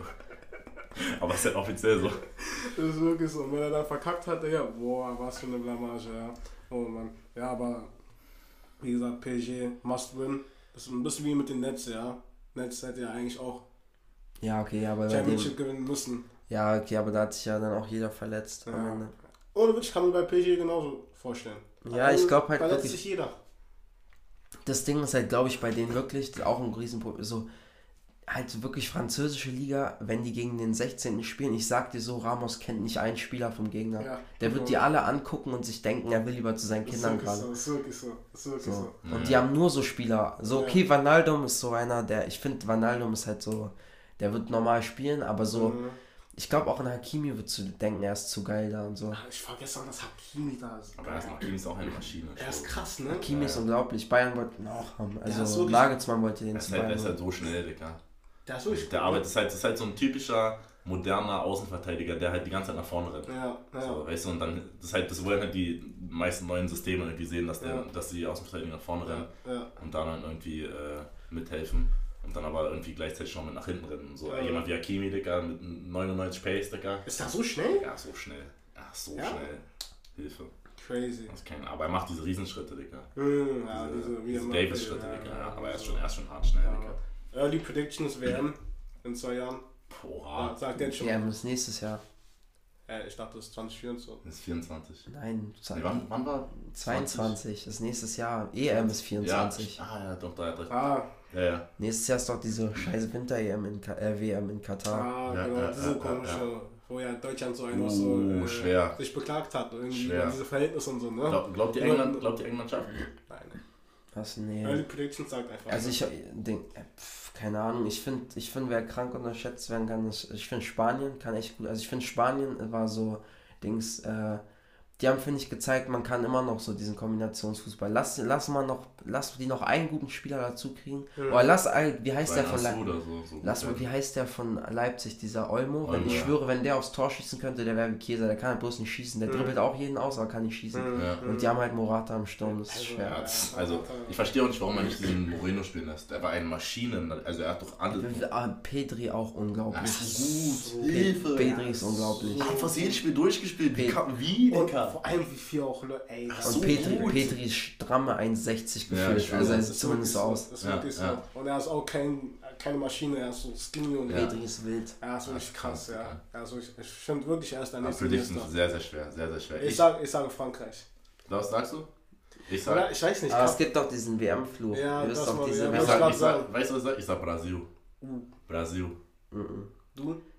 Aber ist ja offiziell so.
Das ist wirklich so. Und wenn er dann verkackt hat, ja, boah, was für eine Blamage, ja. Oh Mann. Ja, aber wie gesagt, P S G must win. Das ist ein bisschen wie mit den Nets, ja. Nets hätte ja eigentlich auch
Ja, okay, aber bei dem,
Championship gewinnen müssen.
ja, okay, aber da hat sich ja dann auch jeder verletzt. am
Ja.
Ende.
Ohne Witz, kann mir bei P S G genauso vorstellen.
Ja, ich glaub halt
verletzt
wirklich-
sich jeder.
Das Ding ist halt, glaube ich, bei denen wirklich auch ein Riesenproblem. So, halt wirklich französische Liga, wenn die gegen den sechzehnten spielen, ich sag dir so, Ramos kennt nicht einen Spieler vom Gegner.
Ja.
Der wird die alle angucken und sich denken, er will lieber zu seinen
Das ist
Kindern
wirklich
gerade.
so, das ist wirklich so. Das ist wirklich
So.
so.
Und die haben nur so Spieler. So,
Ja.
okay, Wijnaldum ist so einer, der, ich finde, Wijnaldum ist halt so, der wird normal spielen, aber so,
Mhm.
ich glaube auch an Hakimi wird zu denken, er ist zu geil da und so.
Ich vergesse auch, dass Hakimi da ist.
Aber er ist, Hakimi ist auch eine Maschine.
Er ist krass, ne?
Hakimi ist unglaublich, Bayern wollte ihn auch haben.
Ja, ist
Also
wirklich-
Nagelsmann wollte den
Er ist
zu
halt, er
Bayern
ist halt
holen.
so schnell, Digga.
Der ist wirklich
Der arbeitet, ist halt, ist halt so ein typischer, moderner Außenverteidiger, der halt die ganze Zeit nach vorne rennt.
Ja, ja.
So, weißt du, und dann, das, ist halt, das wollen halt die meisten neuen Systeme irgendwie sehen, dass, der,
Ja.
dass die Außenverteidiger nach vorne rennen
ja, ja.
und da dann irgendwie äh, mithelfen und dann aber irgendwie gleichzeitig schon mit nach hinten rennen. Und so.
Ja.
Jemand wie Hakimi, Digga, mit neunundneunzig Pace, Digga.
Ist das so schnell?
Ja, so schnell. Ja, so
Ja?
schnell. Hilfe.
Crazy.
Das ist kein, aber er macht diese Riesenschritte, Digga.
Hm, ja,
diese
diese, wie
diese
er macht,
Davis-Schritte,
ja,
Digga.
ja,
Ja, aber er ist
so.
schon, er ist schon hart schnell,
Ja.
Digga.
Early Predictions W M in zwei Jahren.
Boah,
Ja, sagt jetzt schon.
E M ist nächstes Jahr.
Äh, ich dachte, das ist zwanzig vierundzwanzig.
das ist vierundzwanzig.
Nein,
Nee, wann, wann war
zweiundzwanzig ist nächstes Jahr. E M ist vierundzwanzig.
Ja, ah, ja, doch, da hat recht.
Ah,
Ja, ja.
Nächstes Jahr ist doch diese scheiße Winter-E M in Ka äh, W M in Katar.
ah
Ja,
genau,
ja,
diese
ja,
komische,
ja.
wo ja Deutschland so ein
Uh,
so äh,
schwer.
sich beklagt hat. Irgendwie
Schwer.
über diese Verhältnisse und so, ne?
Glaub, glaubt, ihr England, glaubt ihr England schafft?
Nein.
Was? Nee.
Early Predictions sagt einfach.
Also ich denk, äh, pf, keine Ahnung, ich finde, ich find, wer krank unterschätzt werden kann, ist, ich finde Spanien kann echt gut, also ich finde Spanien war so, Dings, äh, die haben, finde ich, gezeigt, man kann immer noch so diesen Kombinationsfußball, lass, lass mal noch, lass die noch einen guten Spieler dazu kriegen,
Mhm.
oder lass, ein- wie heißt der von
Bayern
Leipzig?
oder so. so
Lass mal, wie heißt der von Leipzig, dieser Olmo? Wenn
Olmo,
ich
ja.
schwöre, wenn der aufs Tor schießen könnte, der wäre wie Käse, der kann halt bloß nicht schießen, der
Mhm.
dribbelt auch jeden aus, aber kann nicht schießen.
Mhm.
Ja.
Und die haben halt Morata am Sturm, das ist
Also,
schwer.
Ja, das, also, ich verstehe auch nicht, warum man nicht diesen Moreno spielen lässt. Der war eine Maschine, also er hat doch alle...
Ah, Pedri auch unglaublich.
Das ist gut,
Pe-
Hilfe.
Pedri ist unglaublich.
Er hat fast jedes Spiel durchgespielt. Wie,
Pe-
kann- wie
Und
Digga?
vor allem wie viel auch Leute, ey, das
Ach
Und
so
Petri,
gut.
Petri ist stramme eins sechzig
Ja,
gefühlt,
ich weiß,
also er
das
sieht
ist
zumindest so
wirklich
aus.
Das ist
Ja,
wirklich so.
ja.
Und er ist auch kein, keine Maschine, er ist so skinny und
Ja.
Petri ist wild.
er ist wirklich
Ja,
krass,
krass,
ja.
ja.
Also ich, ich finde wirklich, er ist der
Aber
nächste
Prediction
Minister.
ist sehr, sehr schwer, sehr, sehr schwer.
Ich,
Ich,
sag, ich sage Frankreich.
was sagst du? Ich
Oder?
sag,
Ich weiß nicht.
Aber
ich
es gibt doch diesen W M-Fluch.
Ja,
Ihr wisst
das
doch
mal,
diese
ja,
ich
was
sag,
grad
ich sag,
sagen.
weißt du, was ich sag? Ich sag Brasil.
Uh,
Brasil.
Mhm.
du?
Nee,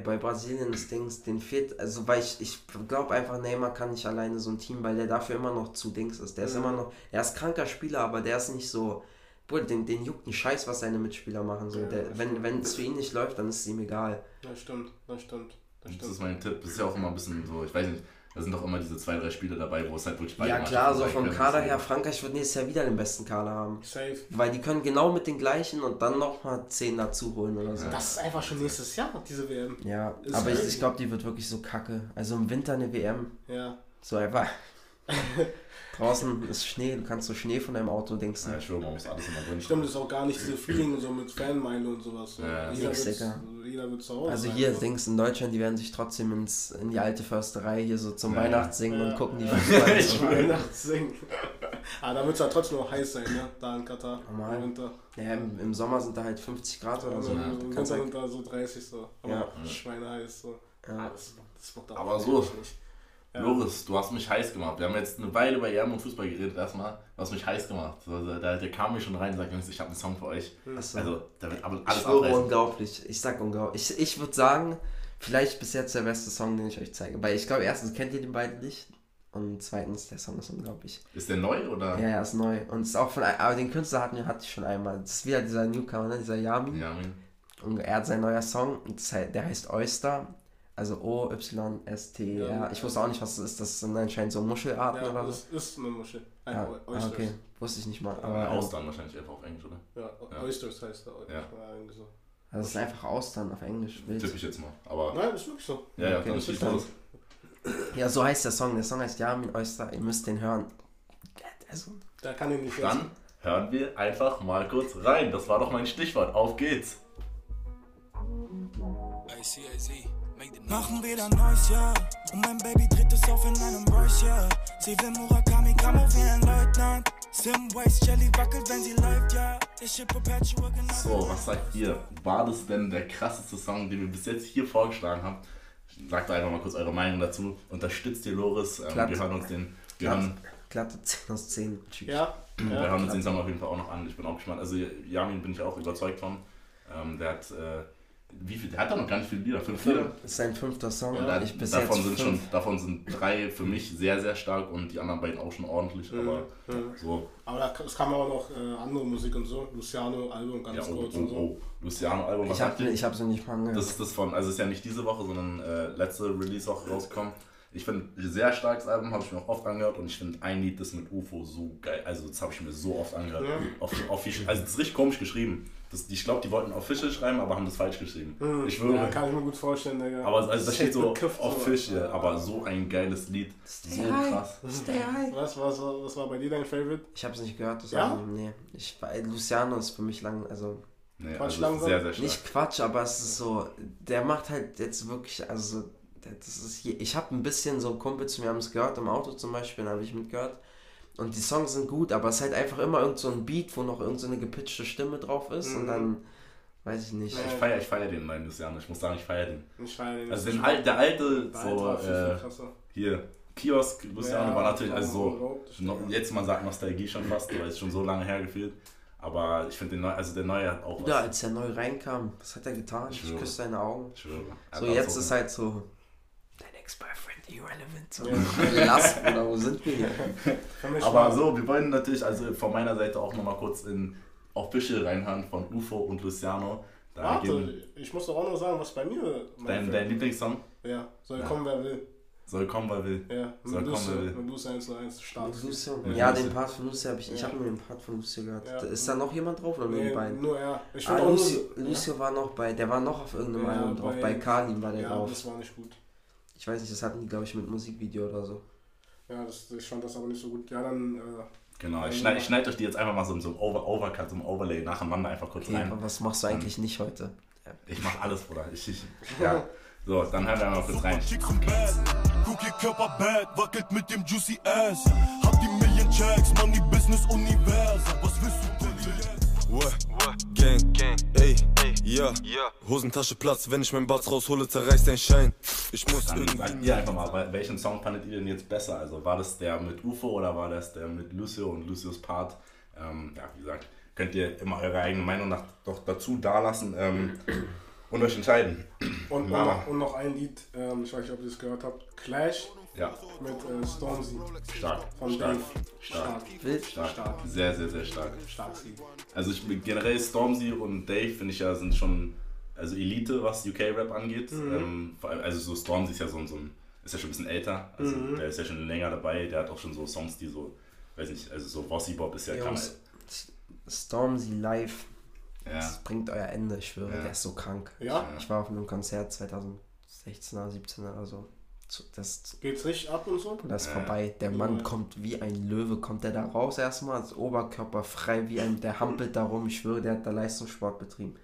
bei Brasilien das Dings, den fehlt, also weil ich, ich glaube einfach, Neymar kann nicht alleine so ein Team, weil der dafür immer noch zu Dings ist. Der ist
Mhm.
immer noch, er ist kranker Spieler, aber der ist nicht so, boah, den, den juckt ein Scheiß, was seine Mitspieler machen. So.
Ja,
Der,
das
wenn
stimmt.
wenn es für ihn nicht läuft, dann ist es ihm egal.
Das stimmt, das stimmt. Das
Das
stimmt.
ist mein Tipp. Das ist ja auch immer ein bisschen so, ich weiß nicht, da sind doch immer diese zwei, drei Spiele dabei, wo es halt wirklich beide
Ja klar,
Mannschaften
so
sein
vom
können.
Kader her, Frankreich wird nächstes Jahr wieder den besten Kader haben.
Safe.
Weil die können genau mit den gleichen und dann nochmal zehn dazu holen oder so.
Das ist einfach schon nächstes Jahr, diese W M.
Ja,
Ist
aber ich,
crazy.
ich glaube, die wird wirklich so kacke. Also im Winter eine W M,
Ja.
so einfach. Draußen ist Schnee, du kannst so Schnee von deinem Auto denkst.
Ja, ich schwöre, man muss alles immer drin.
Stimmt, ist auch gar nicht diese Feeling so mit Fanmeile und sowas. So.
Ja,
jeder,
nix,
wird,
Digga.
jeder wird zu Hause
Also
sein,
hier
so.
Dings in Deutschland, die werden sich trotzdem ins, in die alte Försterei hier so zum
Ja.
Weihnachtssingen
Ja.
und gucken die
Ja.
Fußball.
Ich
so.
schwöre.
Weihnachtssingen. Aber da wird es ja trotzdem noch heiß sein, ne? Da in Katar.
Normal.
Im Winter.
Ja, im, im Sommer sind da halt fünfzig Grad oder
Also,
so.
Ja.
Im
Du
Winter
kannst halt,
sind da so dreißig so. Aber
Ja.
schweineheiß so.
ja.
Das, das macht
Aber so.
nicht. Ja.
Loris, du hast mich heiß gemacht. Wir haben jetzt eine Weile über E M und Fußball geredet erstmal. Du hast mich heiß gemacht. So, der, der kam mir schon rein und sagt, Jungs, ich habe einen Song für euch.
Achso.
Also, da wird aber
Ich
alles
schwöre,
abreißen.
unglaublich. Ich sag unglaublich. Ich, ich würde sagen, vielleicht bis jetzt der beste Song, den ich euch zeige. Weil ich glaube, erstens kennt ihr den beiden nicht. Und zweitens, der Song ist unglaublich.
Ist der neu oder?
Ja, er ist neu. Und ist auch von, aber den Künstler hatten wir, hatte ich schon einmal. Das ist wieder dieser Newcomer, ne? Dieser Yami.
Ja, Mann.
Und er hat sein neuer Song, und das heißt- der heißt Oyster. Also O Y S T E R.
Ja.
Ich wusste auch nicht, was das ist. Das sind anscheinend so Muschelarten
Ja,
oder so.
das ist eine Muschel. Ein
Ja,
Oy-
ah,
Oysters.
okay. Wusste ich nicht mal.
Aber
Aber ähm,
Austern wahrscheinlich einfach auf Englisch, oder?
Ja,
Ja.
Oysters heißt der.
Ja.
Ja, irgendwie so.
also es ist einfach Austern auf Englisch. Wild.
Tippe ich jetzt mal. Aber
Nein, ist wirklich so.
ja, ja,
Okay,
dann
das
schieß
ist dann-
los.
Ja, so heißt der Song. Der Song heißt Yami Oyster. Ihr müsst den hören. Also,
Da kann ich nicht
Dann hören wir einfach mal kurz rein. Das war doch mein Stichwort. Auf geht's.
Machen wieder neues Jahr und mein Baby dreht es auf in einem Verse, ja. Sie will Murakami, Kamo wie ein Leutnant. Sim Waste Jelly wackelt, wenn sie läuft, ja. Ich ship Perpetual genau.
So, was sagt ihr? War das denn der krasseste Song, den wir bis jetzt hier vorgeschlagen haben? Sagt einfach mal kurz eure Meinung dazu. Unterstützt ihr Loris. Ähm,
Glatt.
wir hören uns den. Wir
glatt,
hören,
glatte zehn aus zehn. Tschüss.
Ja.
wir
ja.
hören uns den Song auf jeden Fall auch noch an. Ich bin auch gespannt. Also Yamin bin ich auch überzeugt von. Ähm, der hat. Äh, wie viel? Der hat da noch gar nicht viele Lieder. Fünf Lieder.
Das ist sein fünfter Song.
Ja,
und
Da,
ich bis
davon,
jetzt
sind
fünf.
schon, davon sind drei für mich sehr, sehr stark und die anderen beiden auch schon ordentlich. Aber
Mhm.
so,
Aber da, es kam auch noch äh, andere Musik und so. Luciano, Album ganz
ja, oh,
kurz
oh,
und so.
oh. Luciano-Album, was
Ich habe
sagt ihr?
ich hab so nicht mal angehört.
Das ist das von, also ist ja nicht diese Woche, sondern äh, letzte Release auch rausgekommen. Ich finde, ein sehr starkes Album, habe ich mir auch oft angehört und ich finde ein Lied, das mit U F O so geil, also das habe ich mir so oft angehört.
Ja.
Auf, auf, also das ist richtig komisch geschrieben. Das, ich glaube, die wollten official schreiben, aber haben das falsch geschrieben.
Mhm.
Ich schwöre.
Ja, kann ich mir gut vorstellen, Digga.
Aber also, das steht so
Bekifft
official, aber so ein geiles Lied. So krass.
Stay high.
Was, was, was war bei dir dein Favorite?
Ich habe es nicht gehört, das
Ja?
Album. Nee. Ich, Luciano ist für mich lang, also
Nee,
Quatsch
also
langsam.
sehr, sehr stark.
nicht Quatsch, aber es ist so, der macht halt jetzt wirklich, also das ist hier, ich habe ein bisschen so Kumpel zu mir haben es gehört, im Auto zum Beispiel, habe ich mitgehört und die Songs sind gut, aber es ist halt einfach immer irgend so ein Beat, wo noch irgend so eine gepitchte Stimme drauf ist
Mhm.
und dann, weiß ich nicht.
Ja, ich feiere ich feier den neuen Luciano, ich muss sagen, ich feiere den.
Ich feier den
Also
nicht.
den Al der alte,
Der
so,
Alte war viel, viel
äh,
krasser.
hier, Kiosk, Luciano
Ja,
war natürlich, also so,
überhaupt.
no, jetzt man sagt Nostalgie schon fast, weil es schon so lange her gefühlt. Aber ich finde den neuen, also der neue hat auch
Bruder,
was.
als er neu reinkam, was hat er getan?
Ich
Ich,
schwöre.
küsse seine Augen.
Ich schwöre. Er
So
hat
jetzt
auch
ist
so-
halt so, dein Ex-Boyfriend irrelevant. So,
Ja.
lass, oder wo sind wir hier?
Für mich
Aber
war-
so, wir wollen natürlich also von meiner Seite auch nochmal kurz in Official reinhören von U F O und Luciano. Da
Warte,
gehen
ich muss doch auch noch sagen, was bei mir mein
dein, dein
Favorite-
Lieblingssong
Ja, soll
Ja.
kommen, wer will.
soll kommen, wer will.
Ja,
Soll
mit
kommen, wer will.
Lucio, mit Lucio eins zu eins, stark.
Mit Lucio?
Ja,
Ja,
Lucio.
den Part von Lucio habe ich, ich
Ja.
habe nur den Part von Lucio gehört.
Ja.
Ist da noch jemand drauf oder nur die
Nee,
beiden?
nur er. Ich
Ah,
find auch
Lucio,
nur-
Lucio war noch bei, der war noch auf irgendeinem
Ja,
Album drauf,
bei-
bei Kalim war der
Ja,
drauf.
das war nicht gut.
Ich weiß nicht, das hatten die glaube ich mit Musikvideo oder so.
Ja, das, ich fand das aber nicht so gut. Ja, dann, äh,
Genau, ich schneide ich schneid euch die jetzt einfach mal so, so ein Over Overcut, so ein Overlay nacheinander einfach kurz
Okay,
rein.
aber was machst du eigentlich nicht heute?
Ich mach alles, Bruder. Ich, ich, ja. So, dann hören wir mal kurz rein.
Chicks im Bett, guck ihr Körper bad, wackelt mit dem Juicy Ass. Hab die Million Checks, Money Business Univers. Was willst du denn jetzt?
What? Gang, Gang, ey, ja, Hosentasche Platz, wenn ich mein Bart raushole, zerreißt dein Schein. Ich muss
Dann
irgendwie.
sagt ihr einfach mal, welchen Song fandet ihr denn jetzt besser? Also war das der mit U F O oder war das der mit Lucio und Lucios Part? Ähm, ja, wie gesagt, könnt ihr immer eure eigene Meinung nach, doch dazu dalassen. Ähm, Und euch entscheiden.
Und, und,
Mama.
noch, und noch ein Lied, ähm, ich weiß nicht, ob ihr das gehört habt, Clash
Ja,
mit äh, Stormzy
stark.
von
Stark.
Dave.
Stark.
Wild.
Stark.
Stark.
Sehr, sehr, sehr stark.
Starkes Lied.
Also ich generell Stormzy und Dave finde ich ja sind schon also Elite, was U K-Rap angeht.
Mhm.
Ähm, vor allem, also so Stormzy ist ja so, ein- so ein, ist ja schon ein bisschen älter, also
Mhm.
der ist ja schon länger dabei, der hat auch schon so Songs, die so, weiß nicht, also so Bossy Bob ist ja kann
Jungs, Stormzy live,
ja,
das bringt euer Ende, ich schwöre,
Ja.
der ist so krank.
Ja?
Ich war auf einem Konzert zweitausendsechzehn oder siebzehn oder so. Zu- Das,
Geht's richtig ab und so?
das ist
Ja.
vorbei. Der
Ja.
Mann kommt wie ein Löwe, kommt der da raus erstmal, als Oberkörper frei wie ein, der hampelt da rum. Ich schwöre, der hat da Leistungssport betrieben.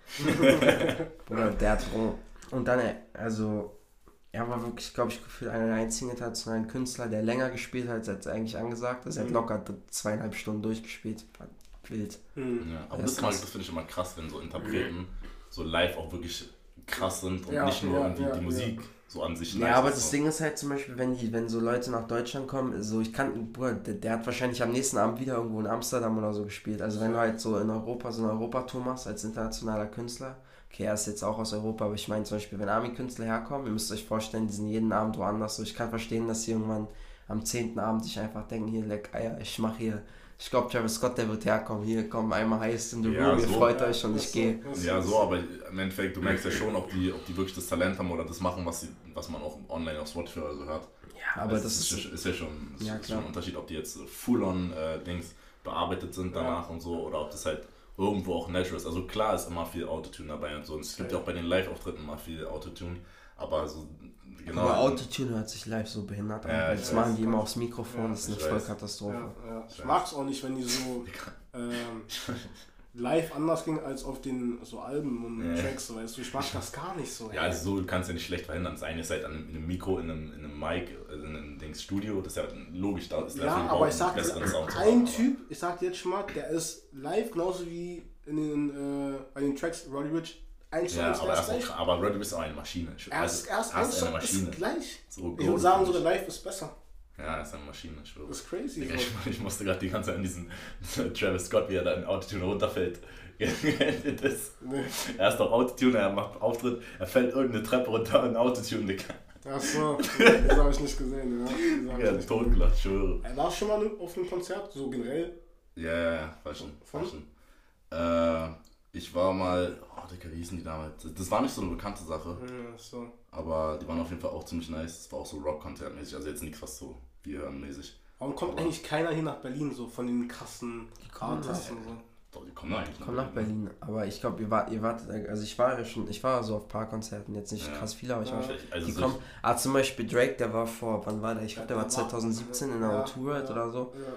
Bruder, der hat rum. Und dann, äh, also, er war wirklich, glaube ich, gefühlt einer der einzigen internationalen Künstler, der länger gespielt hat, als eigentlich angesagt ist. Er hat
Mhm.
locker zweieinhalb Stunden durchgespielt. Wild.
Hm.
ja. Aber
Das
das,
ist
mag,
krass.
das finde ich immer krass, wenn so Interpreten so live auch wirklich krass sind und
Ja,
nicht nur
ja,
irgendwie
ja,
die Musik so an sich
Ja,
nice
aber
ist,
das
so.
Ding ist halt zum Beispiel, wenn die, wenn so Leute nach Deutschland kommen, so ich kann, Bruder, der, der hat wahrscheinlich am nächsten Abend wieder irgendwo in Amsterdam oder so gespielt. Also wenn du halt so in Europa so eine Europatour machst als internationaler Künstler, okay, er ist jetzt auch aus Europa, aber ich meine zum Beispiel, wenn Ami-Künstler herkommen, ihr müsst euch vorstellen, die sind jeden Abend woanders. So, ich kann verstehen, dass sie irgendwann am zehnten Abend sich einfach denken, hier, leck Eier, ich mach hier, ich glaube Travis Scott, der wird herkommen, hier, komm, einmal heißt in the
Ja,
room, ihr
so.
freut euch und
Das
ich
ist
gehe.
so, das
Ja,
ist
so, aber im Endeffekt, du merkst ja schon, ob die, ob die wirklich das Talent haben oder das machen, was, sie, was man auch online auf Spotify oder so hört.
Ja, aber
Also
das
ist,
ist,
ja- ist ja schon, ist
Ja,
ist
klar.
schon ein Unterschied, ob die jetzt full-on äh, Dings bearbeitet sind danach und so oder ob das halt irgendwo auch natural ist. Also klar ist immer viel Autotune dabei und so. Und es gibt ja auch bei den Live-Auftritten immer viel Autotune, aber so genau.
aber Autotune hört sich live so behindert an.
Ja,
weil
ich
das
weiß.
machen die immer aufs Mikrofon,
Ja,
das ist eine
ich weiß.
Vollkatastrophe.
Ja, ja. Ich mag's auch nicht, wenn die so ähm, live anders ging als auf den so Alben und
Ja.
Tracks, so, weißt du, ich mag das gar nicht so.
Ja, also so kannst du ja nicht schlecht verhindern. Das eine ist halt an einem, in einem Mikro, in einem, in einem Mic, also in einem Dings Studio, das ist ja logisch, da ist
Ja,
dafür
aber
gebaut,
ich sag
einen
dir,
besseren Sound zu
ein
haben,
Typ, ich sag dir jetzt schon mal, der ist live genauso wie in den, äh, bei den Tracks Roddy Rich eins zu
Ja,
eins,
aber,
der
er
ist
ist
gleich.
auch, aber Red Bull ist auch eine Maschine.
Er ist erst
er
eins
ist
zu
eine
eins
Maschine.
gleich.
So
Ich würde sagen, so
gold.
der Live ist besser.
Ja, er ist eine Maschine, ich schwöre.
Das ist crazy.
Digga,
So.
ich, ich musste gerade die ganze Zeit an diesen Travis Scott, wie er da in Autotune runterfällt. das,
Nee.
er ist doch Autotune, er macht Auftritt, er fällt irgendeine Treppe runter in Autotune, Digga.
Achso, das habe ich nicht gesehen. Ja. Das hab ich
Ja,
nicht gesehen.
totgelacht, ich schwöre.
Er war schon mal auf einem Konzert, so generell.
Ja, ja, ja, war schon. War
Von?
schon. Äh, ich war mal, oh Digga, wie hießen die damals? Das war nicht so eine bekannte Sache,
Ja, so.
aber die waren auf jeden Fall auch ziemlich nice. Das war auch so Rock-Konzert-mäßig, also jetzt nichts, was so wir hören mäßig.
Warum kommt
Aber-
eigentlich keiner hier nach Berlin, so von den krassen
kommen
Artists und so?
Doch, die kommen eigentlich
Komm nach Berlin, aber ich glaube, ihr wart, ihr wart, also ich war ja schon, ich war so auf ein paar Konzerten, jetzt nicht
Ja.
krass viele, aber ich war
Ja.
schon,
Also
die
so-
kommen, ah zum Beispiel Drake, der war vor, wann war der, ich glaube der war
war-
zweitausendsiebzehn in der
Ja,
O zwei halt
ja,
oder so,
Ja.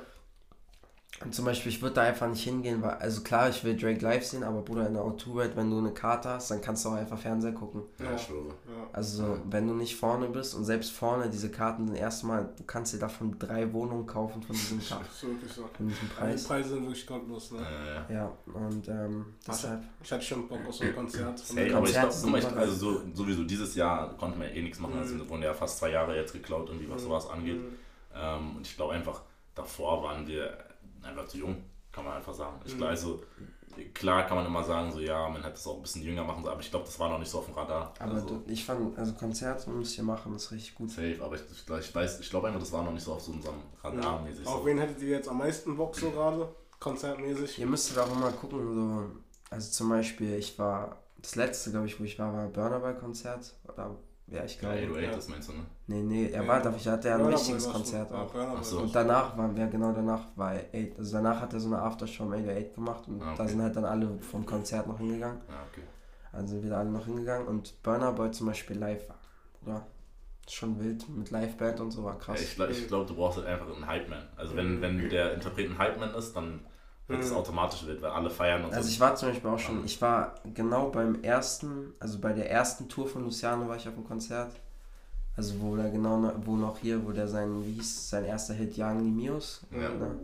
und zum Beispiel, ich würde da einfach nicht hingehen, weil, also klar, ich will Drake live sehen, aber Bruder, in der O zwei halt, wenn du eine Karte hast, dann kannst du auch einfach Fernseher gucken.
Ja, ich schwöre.
Ja.
Also so, wenn du nicht vorne bist und selbst vorne diese Karten sind erstmal, du kannst dir davon drei Wohnungen kaufen von diesem, Ka-
Das ist wirklich so.
von diesem
Die
Preis.
Preise sind wirklich gottlos, ne?
Äh,
Ja, und ähm, deshalb,
Ich hatte schon Bock auf so ein Konzert.
Hey, aber ich
Konzerte
glaube,
sind
guck mal, ich,
immer
also so, sowieso dieses Jahr konnten wir ja eh nichts machen, also
Mhm.
wurden ja fast zwei Jahre jetzt geklaut, irgendwie was sowas angeht.
Mhm.
Ähm, und ich glaube einfach, davor waren wir einfach zu jung, kann man einfach sagen. Ich
Mhm.
glaube, also klar kann man immer sagen, so ja, man hätte es auch ein bisschen jünger machen sollen, aber ich glaube, das war noch nicht so auf dem Radar.
aber
also,
du, ich fand, also Konzerte müsst ihr machen, das ist richtig gut.
safe, aber ich, ich, glaub, ich weiß, ich glaube einfach, das war noch nicht so auf so unserem Radar mäßig.
Auf
So.
wen hättet ihr jetzt am meisten Bock so gerade? Konzertmäßig?
Ihr müsstet auch immer gucken, so, also zum Beispiel, ich war, das letzte, glaube ich, wo ich war, war Burna Boy Konzert, oder, ja, ich
Ja,
glaube,
ey, du
Ja.
ey, das meinst du, ne?
nee, nee, er
Ja.
war, darf ich hatte ja ein
Burna Boy
richtiges
warst du.
Konzert
Ja,
auch.
Burna Boy
Ach so.
warst
Und danach waren wir, genau danach war Eight, also danach hat er so eine Aftershow im acht gemacht und
Ah, okay.
da sind halt dann alle vom Konzert noch hingegangen,
Ja, okay.
also sind wieder alle noch hingegangen und Burna Boy zum Beispiel live war, oder? Schon wild, mit Liveband und so, war krass.
Ja, ich glaube, ich glaub, du brauchst halt einfach einen Hype-Man. Also wenn, wenn der Interpret ein Hype-Man ist, dann wird es
Mhm.
automatisch wild, weil alle feiern und
Also
so.
ich war zum Beispiel auch schon, ich war genau beim ersten, also bei der ersten Tour von Luciano war ich auf dem Konzert. Also wo der genau, noch- wo noch hier, wo der sein, wie hieß sein erster Hit, Young Nimios,
Ja.
ne?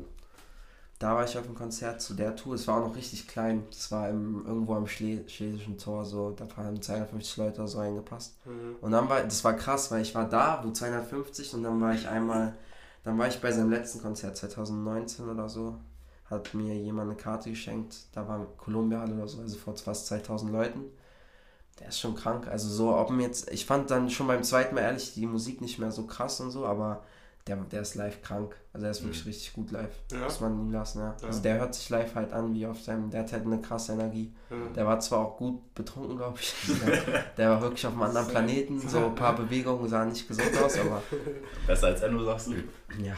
Da war ich auf dem Konzert zu der Tour, es war auch noch richtig klein, das war im, irgendwo am Schle Schlesischen Tor so, da haben zweihundertfünfzig Leute oder so reingepasst.
Mhm.
Und dann war, das war krass, weil ich war da, wo zweihundertfünfzig und dann war ich einmal, dann war ich bei seinem letzten Konzert, zweitausendneunzehn oder so, hat mir jemand eine Karte geschenkt, da war Columbia Halle oder so, also vor fast zweitausend Leuten. Der ist schon krank. Also so, ob ihm jetzt, ich fand dann schon beim zweiten Mal ehrlich die Musik nicht mehr so krass und so, aber der, der ist live krank. Also der ist wirklich mhm. richtig gut live. Ja. Muss man ihn lassen, ja. ja. Also der hört sich live halt an wie auf seinem, der hat halt eine krasse Energie. Ja. Der war zwar auch gut betrunken, glaube ich. Der, der war wirklich auf einem anderen Planeten. So ein paar Bewegungen sahen nicht gesund aus, aber...
Besser als Enno, sagst du?
Ja.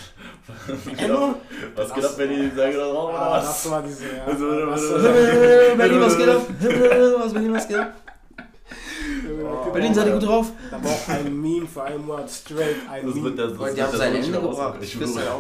Enno?
Was geht ab, wenn die sagen, oh,
ah, das war diese, ja.
Berlin, was geht ab? Was, Berlin, was geht ab? Oh, Berlin, seid ihr gut drauf?
Da war auch ein Meme für einen Monat straight. Ein
das
Meme.
Wird das, das
die haben sein Ende gebracht.
Ich,
ich,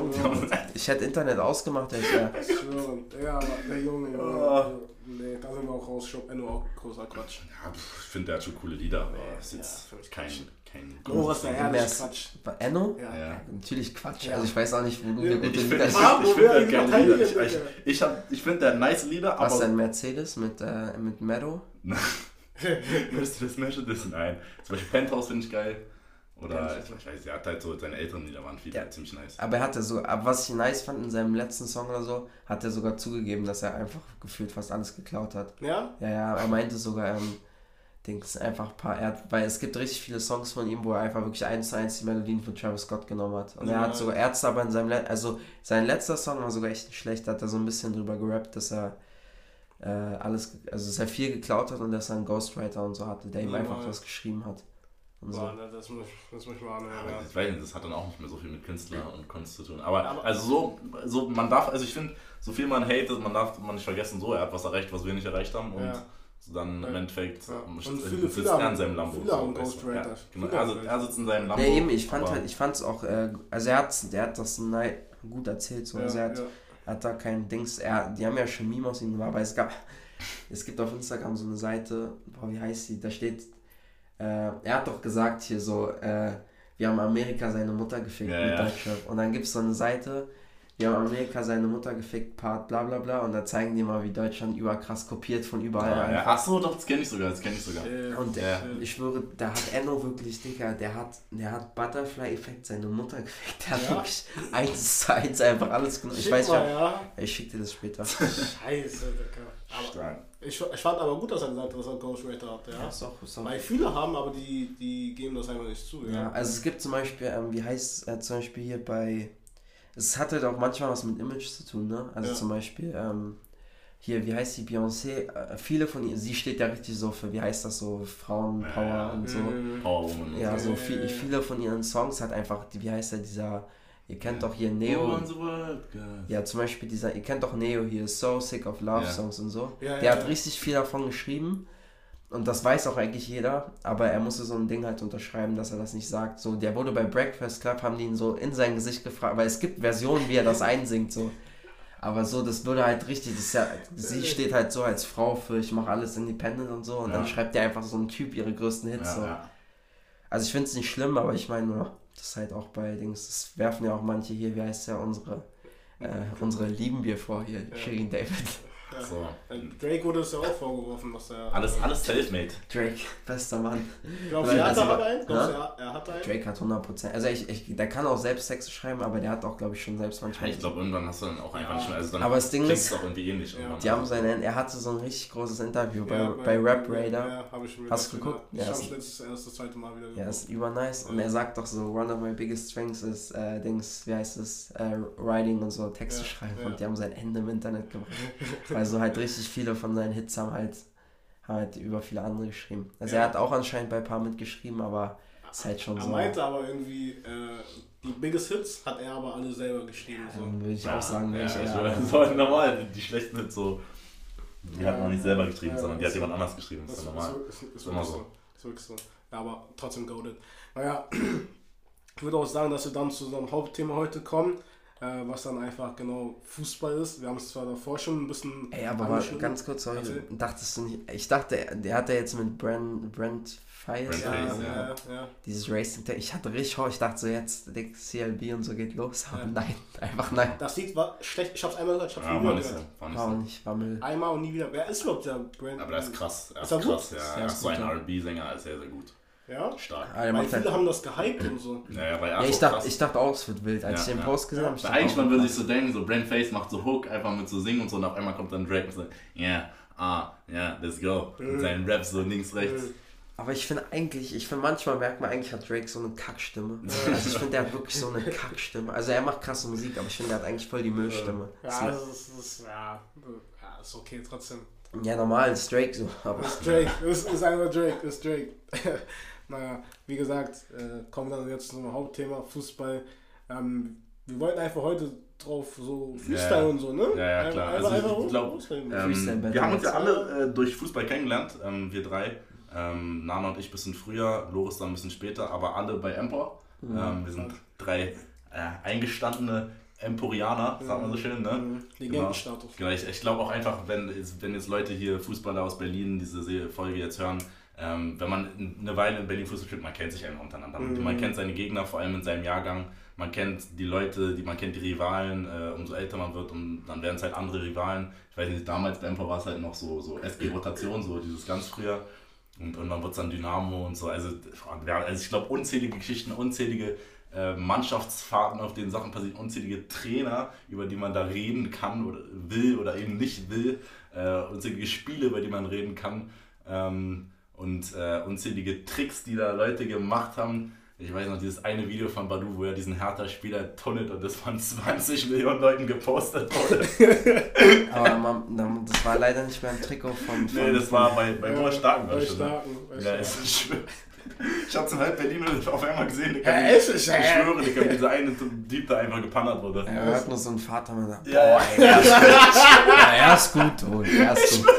ich hätte Internet ausgemacht. Ich, ja.
Ich schwöre. Ja, aber der Junge, Junge. Oh. Nee, da sind wir auch raus. Shop Enno auch großer Quatsch.
Ja, ich finde, der hat schon coole Lieder, aber es ist jetzt ja, kein... kein
oh, was der ehrlich Quatsch.
Enno?
Ja.
ja. Natürlich Quatsch. Ja. Also ich weiß auch nicht, wo du dir gute
Lieder hast. Ich finde find, find, find, Lieder. Ich, ich, ich, hab, ich finde, der hat nice Lieder, aber...
Was denn, Mercedes mit, äh, mit Meadow?
Würdest du das Mercedes? Nein. Zum Beispiel Penthouse finde ich geil. Oder ich weiß, er hat halt so seine älteren Lieder waren viele ja. ziemlich nice.
Aber er hatte so, aber was ich nice fand in seinem letzten Song oder so, hat er sogar zugegeben, dass er einfach gefühlt fast alles geklaut hat.
Ja?
Ja, ja, er meinte sogar, ähm, Dings, einfach ein paar, er hat, weil es gibt richtig viele Songs von ihm, wo er einfach wirklich eins zu eins die Melodien von Travis Scott genommen hat. Und ja. er hat sogar, er hat aber in seinem, Le- also sein letzter Song war sogar echt nicht schlecht, da hat er so ein bisschen drüber gerappt, dass er äh, alles, also dass er viel geklaut hat und dass er einen Ghostwriter und so hatte, der ihm ja, einfach ja. was geschrieben hat.
Und so. Boah, das muss, das muss ich mal anhören.
Ja, ich weiß nicht, das hat dann auch nicht mehr so viel mit Künstler und Kunst zu tun. Aber, aber also so, so, man darf, also ich finde, so viel man hatet, man darf man nicht vergessen, so, er hat was erreicht, was wir nicht erreicht haben und ja. so dann ja. im Endeffekt
ja.
und
viele,
sitzt
viele
er
haben,
in seinem Lambo.
Viele haben Ghostwriter. Ja,
genau, er, er sitzt in seinem Lambo.
Ja, eben, ich fand halt, ich fand's auch, äh, also er hat, der hat das nein, gut erzählt, so, ja, also er hat, ja. er hat da kein Dings, er, die haben ja schon Meme aus ihm gemacht, aber es gab, es gibt auf Instagram so eine Seite, boah, wie heißt die, da steht, Äh, er hat doch gesagt hier so, äh, wir haben Amerika seine Mutter gefickt
ja,
mit
ja.
Deutschland. Und dann gibt es so eine Seite, wir haben Amerika seine Mutter gefickt, Part bla bla bla. Und da zeigen die mal, wie Deutschland überkrass kopiert von überall.
Ja, ja. Ach so, doch, das kenne ich sogar, das kenne ich sogar.
Äh, und der, ja. ich schwöre, da hat Enno wirklich, Digga, der hat, der hat Butterfly-Effekt seine Mutter gefickt. Der hat ja? wirklich eins zu eins einfach alles genommen. Ich weiß
mal, ja.
Ich schick dir das später.
Scheiße, Digga. Aber ich, ich fand aber gut, dass er gesagt hat, dass er Ghostwriter hat. Ja,
ja ist auch, ist auch.
Weil viele haben, aber die, die geben das einfach nicht zu. Ja,
ja also es gibt zum Beispiel, ähm, wie heißt es äh, zum Beispiel hier bei, es hat halt auch manchmal was mit Image zu tun, ne? Also ja. zum Beispiel, ähm, hier, wie heißt die, Beyoncé, äh, viele von ihr, sie steht ja richtig so für, wie heißt das so, Frauenpower ja, und so.
Powerwoman.
Ja, so viel, viele von ihren Songs hat einfach, wie heißt der, dieser... Ihr kennt doch hier Neo. Ja, zum Beispiel dieser, ihr kennt doch Neo hier, So Sick of Love ja. Songs und so.
Ja,
der
ja,
hat
ja.
richtig viel davon geschrieben und das weiß auch eigentlich jeder, aber er musste so ein Ding halt unterschreiben, dass er das nicht sagt. So, der wurde bei Breakfast Club, haben die ihn so in sein Gesicht gefragt, weil es gibt Versionen, wie er das einsingt, so. Aber so, das würde halt richtig, das ist ja, sie steht halt so als Frau für, ich mache alles independent und so und ja. dann schreibt der einfach so ein Typ ihre größten Hits,
ja,
so.
Ja.
Also ich finde es nicht schlimm, aber ich meine nur, das ist halt auch bei Dings, das werfen ja auch manche hier, wie heißt ja unsere, äh, unsere lieben wir vor hier, ja. Shirin David.
Ja. So. Drake wurde es ja auch vorgeworfen, dass er...
Alles, alles self-made.
Drake, bester Mann.
Glaubst du, er hat da einen? Glaubst du, er hat einen?
Drake hat hundert Prozent. Also ich, ich, der kann auch selbst Texte schreiben, aber der hat auch, glaube ich, schon selbst manchmal...
Ja, ich glaube, irgendwann hast du dann auch einfach
ja.
nicht mehr... Also dann
aber das Ding ist,
auch irgendwie ähnlich. Ja.
Die haben seine, er hatte so ein richtig großes Interview bei,
ja,
bei, bei Rap Radar.
Ja, habe ich schon
Hast du geguckt?
Ja, ich habe letztes erst das zweite Mal wieder geguckt.
Ja, ist übernice. Und er sagt doch so, one of my biggest strengths ist, äh, Dings, wie heißt es, äh, Writing und so, Texte
ja,
schreiben.
ja.
Und die haben sein Ende im Internet gebracht. Also halt richtig viele von seinen Hits haben halt, haben halt über viele andere geschrieben. Also ja. er hat auch anscheinend bei ein paar mitgeschrieben, aber ist halt schon
er
so.
Er meinte aber irgendwie, äh, die Biggest Hits hat er aber alle selber geschrieben. So.
Dann würde ich
ja,
auch sagen,
ja,
ich
ja,
eher.
Das war normal, die schlechten Hits so, die
ja,
hat man nicht selber geschrieben,
ja,
sondern die hat jemand anders geschrieben.
Das
ist
ist,
normal.
ist, ist, ist immer so. Ist wirklich so. Ja, aber trotzdem goated. Naja, ich würde auch sagen, dass wir dann zu unserem Hauptthema heute kommen, äh, was dann einfach genau Fußball ist. Wir haben es zwar davor schon ein bisschen...
Ey, aber mal ganz kurz, sorry, dachtest du nicht... Ich dachte, der hat ja jetzt mit Brent, Brent Fies,
ja,
ja,
ja,
ja.
dieses Racing, ich hatte richtig Horror, ich dachte so jetzt, C L B und so geht los, aber ja. nein, einfach nein.
Das Lied war schlecht, ich hab's einmal gehört, ich hab's
ja,
nie wieder
gehört.
So,
war nicht, war nicht, war Müll.
Einmal und nie wieder. Wer ist überhaupt der Brand?
Aber das ist krass, er ist,
ist
krass,
gut?
ja, er ist so ein R and B-Sänger, ist sehr, sehr gut.
Ja?
Stark.
Ah, weil viele halt haben das gehypt und so.
Ja, ja, weil er
ja, ich,
so
dachte,
krass.
ich dachte auch, es wird wild. Als ja, ich den Post gesehen habe,
ja. Eigentlich man würde sich so denken, so Brent Face macht so Hook, einfach mit so Singen und so und auf einmal kommt dann Drake und sagt, yeah, ah, ja, let's go. Mit seinen Raps so links, rechts.
Aber ich finde eigentlich, ich finde manchmal merkt man eigentlich, hat Drake so eine Kackstimme. Also ich finde, der hat wirklich so eine Kackstimme. Also er macht krasse Musik, aber ich finde, der hat eigentlich voll die Müllstimme.
Ja, das ist, das ist, ja, ja, ist okay trotzdem.
Ja, normal, ist Drake so. Aber
Ist Drake, ist, ist einfach Drake, ist Drake. Naja, wie gesagt, äh, kommen wir dann jetzt zum Hauptthema, Fußball. Ähm, wir wollten einfach heute drauf so Freestyle
ja,
und so, ne?
Ja, ja, klar.
Einfach,
Also
einfach
ich glaube, ähm, wir haben uns ja alle äh, durch Fußball kennengelernt, ähm, wir drei. Ähm, Nana und ich ein bisschen früher, Loris dann ein bisschen später, aber alle bei Empor. Mhm. Ähm, wir sind drei äh, eingestandene Emporianer, sagt man so schön, ne?
Mhm. Legendenstatus.
Genau, ich, ich glaube auch einfach, wenn, wenn jetzt Leute hier, Fußballer aus Berlin, diese Folge jetzt hören, ähm, wenn man eine Weile in Berlin Fußball spielt, man kennt sich einfach untereinander. Mhm. Man kennt seine Gegner, vor allem in seinem Jahrgang. Man kennt die Leute, die, man kennt die Rivalen, äh, umso älter man wird und dann werden es halt andere Rivalen. Ich weiß nicht, damals bei Empor war es halt noch so, so S G-Rotation, so dieses ganz früher. Und irgendwann wird es dann Dynamo und so. Also, also ich glaube, unzählige Geschichten, unzählige äh, Mannschaftsfahrten, auf denen Sachen passieren, unzählige Trainer, über die man da reden kann oder will oder eben nicht will. Äh, unzählige Spiele, über die man reden kann. Ähm, und äh, unzählige Tricks, die da Leute gemacht haben. Ich weiß noch, dieses eine Video von Badu, wo er diesen Hertha-Spieler tunnelt und das von zwanzig Millionen Leuten gepostet wurde.
Aber man, das war leider nicht mehr ein Trikot von... von
nee, das war bei, bei Moa Starken.
Bei Starken.
Ja, ist schön. Ich hab zum halb Berlin auf einmal gesehen,
ja, es ist,
ich schwöre, ich hab diese eine Dieb da einfach gepannt wurde.
Er hört nur so einen Vater mit der,
ja,
boah, ey, er ist gut. Ja, er ist gut, du. Er ist gut.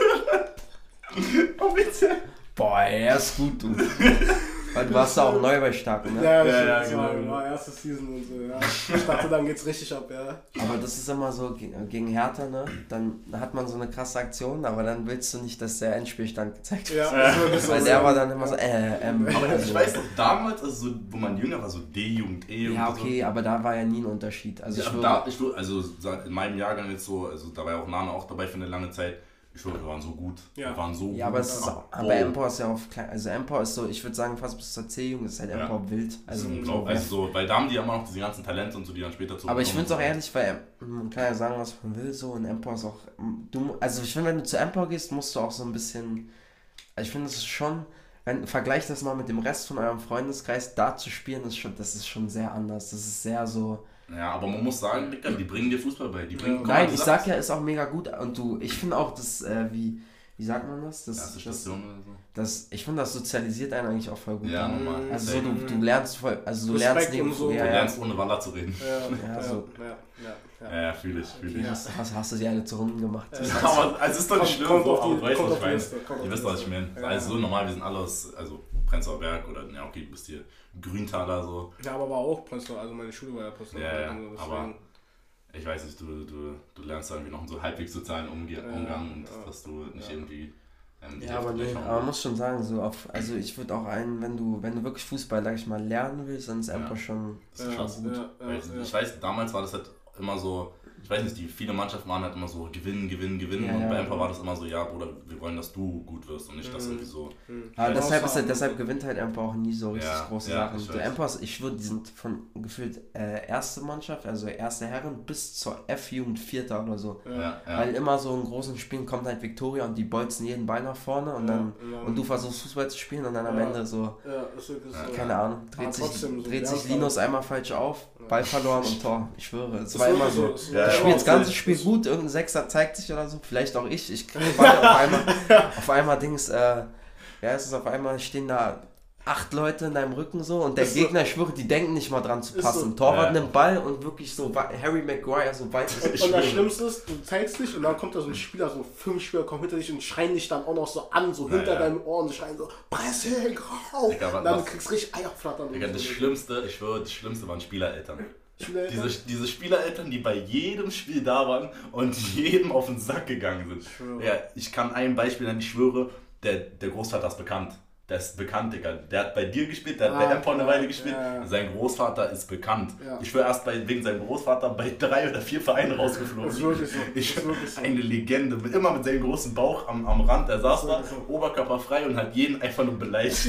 Offiziell.
Boah, ey, er ist gut, du. Weil du warst da auch neu bei Starken, ne?
Ja,
ja,
ja,
ja,
das
genau.
war, war erste Season und so, ja. Ich dachte, dann geht's richtig ab, ja.
Aber das ist immer so gegen Hertha, ne? Dann hat man so eine krasse Aktion, aber dann willst du nicht, dass der Endspielstand gezeigt wird.
Ja, das wird so
weil der war dann immer so, äh, ähm.
Aber
also,
ich weiß noch, damals, also so, wo man jünger war, so D-Jugend, E-Jugend.
ja, okay, so. Aber da war ja nie ein Unterschied. Also
ja,
ich
da, ich, also in meinem Jahrgang jetzt so, also da war ja auch Nana auch dabei für eine lange Zeit. Ich schwöre, wir waren so gut.
Ja.
Wir waren so
ja,
gut.
aber es ist auch, aber Empor ist ja auf klein, also Empor ist so, ich würde sagen fast bis zur C-Jugend ist halt Empor ja. wild. Also,
so, also so, weil da haben die ja immer noch diese ganzen Talente und so, die dann später zu.
Aber ich finde es auch ehrlich, weil man kann ja sagen, was man will so und Empor ist auch, du, also ich finde, wenn du zu Empor gehst, musst du auch so ein bisschen, also ich finde es ist schon, wenn, vergleich das mal mit dem Rest von eurem Freundeskreis, da zu spielen, ist schon, das ist schon sehr anders, das ist sehr so.
Ja, aber man muss sagen, Digga, die bringen dir Fußball bei. Die bringen,
Nein, ich sag ja, ist auch mega gut und du, ich finde auch, das, äh, wie, wie sagt man das? Das,
Erste Station
das,
oder so.
Das, ich finde, das sozialisiert einen eigentlich auch voll gut.
Ja, normal.
Also so, du, du lernst voll, also du
Respekt
lernst neben
so.
ja,
Du
ja.
lernst ohne Waller zu reden.
Ja,
ja,
ja,
so.
ja, ja, ja.
Ja, ja, fühle ich, fühle
Okay,
ich.
hast, hast, hast du sie alle zu Runden gemacht?
Ja.
Das
Ja,
heißt,
aber es ist doch nicht schlimm,
Kommt
so,
auf die-
aber du weißt,
kommt
was
auf
ich
die
meine.
Liste, kommt auf
Ihr
die
wisst, was ich
Liste.
meine.
Ja.
Also so normal, wir sind alle aus, also Prenzlauer Berg oder, ja okay, du bist hier Grüntaler so.
Ja, aber war auch Prenzlau, also meine Schule war ja Prenzlau.
Ja, ja,
also
aber ich weiß nicht, du, du, du lernst irgendwie noch einen so halbwegs sozialen Umge- Umgang und
ja.
dass du nicht
Ja.
irgendwie... Ähm, die
ja, aber,
Hälfte
nee,
gleich
aber man muss schon sagen, so auf, also ich würde auch einen, wenn du, wenn du wirklich Fußball, sag ich mal, lernen willst, dann ist
Ja.
Empor schon,
Das ist
Ja,
schon gut.
ja, ja,
Weil
ja.
ich weiß, damals war das halt immer so, ich weiß nicht, die viele Mannschaften waren halt immer so gewinnen, gewinnen, gewinnen.
Ja,
und
ja.
bei Empor war das immer so, ja Bruder, wir wollen, dass du gut wirst und nicht, dass
Mhm.
irgendwie so...
aber
Ja,
deshalb, ist,
Aussagen.
deshalb gewinnt halt Empor auch nie so richtig
Ja,
große
ja,
Sachen.
ich
Die
weiß.
Empors, ich würde, die sind von gefühlt äh, erste Mannschaft, also erste Herren bis zur F-Jugend Vierter oder so.
Ja, ja.
Weil immer so in großen Spielen kommt halt Viktoria und die bolzen jeden Ball nach vorne und
Ja,
dann
ja.
und du versuchst Fußball zu spielen und dann am
Ja.
Ende so,
Ja, ist wirklich so.
keine Ahnung, dreht
Aber
sich,
trotzdem so,
dreht
ja,
sich
ist
Linus
halt-
einmal falsch auf, Ball verloren und Tor. Ich schwöre, es
Ist
war immer
wirklich
so.
ist
Ja,
Ich
ja.
spiele das ganze Spiel gut, irgendein Sechser zeigt sich oder so, vielleicht auch ich, ich kriege den Ball auf einmal, auf einmal Dings, äh, ja, es ist auf einmal, stehen da acht Leute in deinem Rücken so und der
Ist so.
Gegner, ich schwöre, die denken nicht mal dran zu
Ist
passen.
so.
Torwart
Ja.
nimmt Ball und wirklich so Harry Maguire so weit.
Und, und das Schlimmste ist, du zeigst dich und dann kommt da so ein Spieler, so fünf Spieler kommen hinter dich und schreien dich dann auch noch so an, so
Ja,
hinter
ja.
deinen Ohren, schreien so, Pressing, hau!
Digga, was-
Und dann
was-
kriegst du richtig Eierflattern.
Digga,
und
das
so.
Schlimmste, ich schwöre, das Schlimmste waren Spielereltern.
Spielereltern?
Diese, diese Spielereltern, die bei jedem Spiel da waren und jedem auf den Sack gegangen sind.
schwöre.
Ja, ich kann ein Beispiel nennen, ich schwöre, der, der Großvater ist bekannt. der ist bekannt, Digga. Der hat bei dir gespielt, der hat
Ah,
bei Empor eine
ja,
Weile gespielt.
ja.
Sein Großvater ist bekannt.
Ja.
Ich schwöre erst bei, wegen seinem Großvater bei drei oder vier Vereinen rausgeflogen.
Das ist wirklich so.
Ich,
Das ist wirklich so.
eine Legende, mit, immer mit seinem großen Bauch am, am Rand. Er saß da,
Das ist so.
Oberkörper frei und hat jeden einfach nur beleidigt.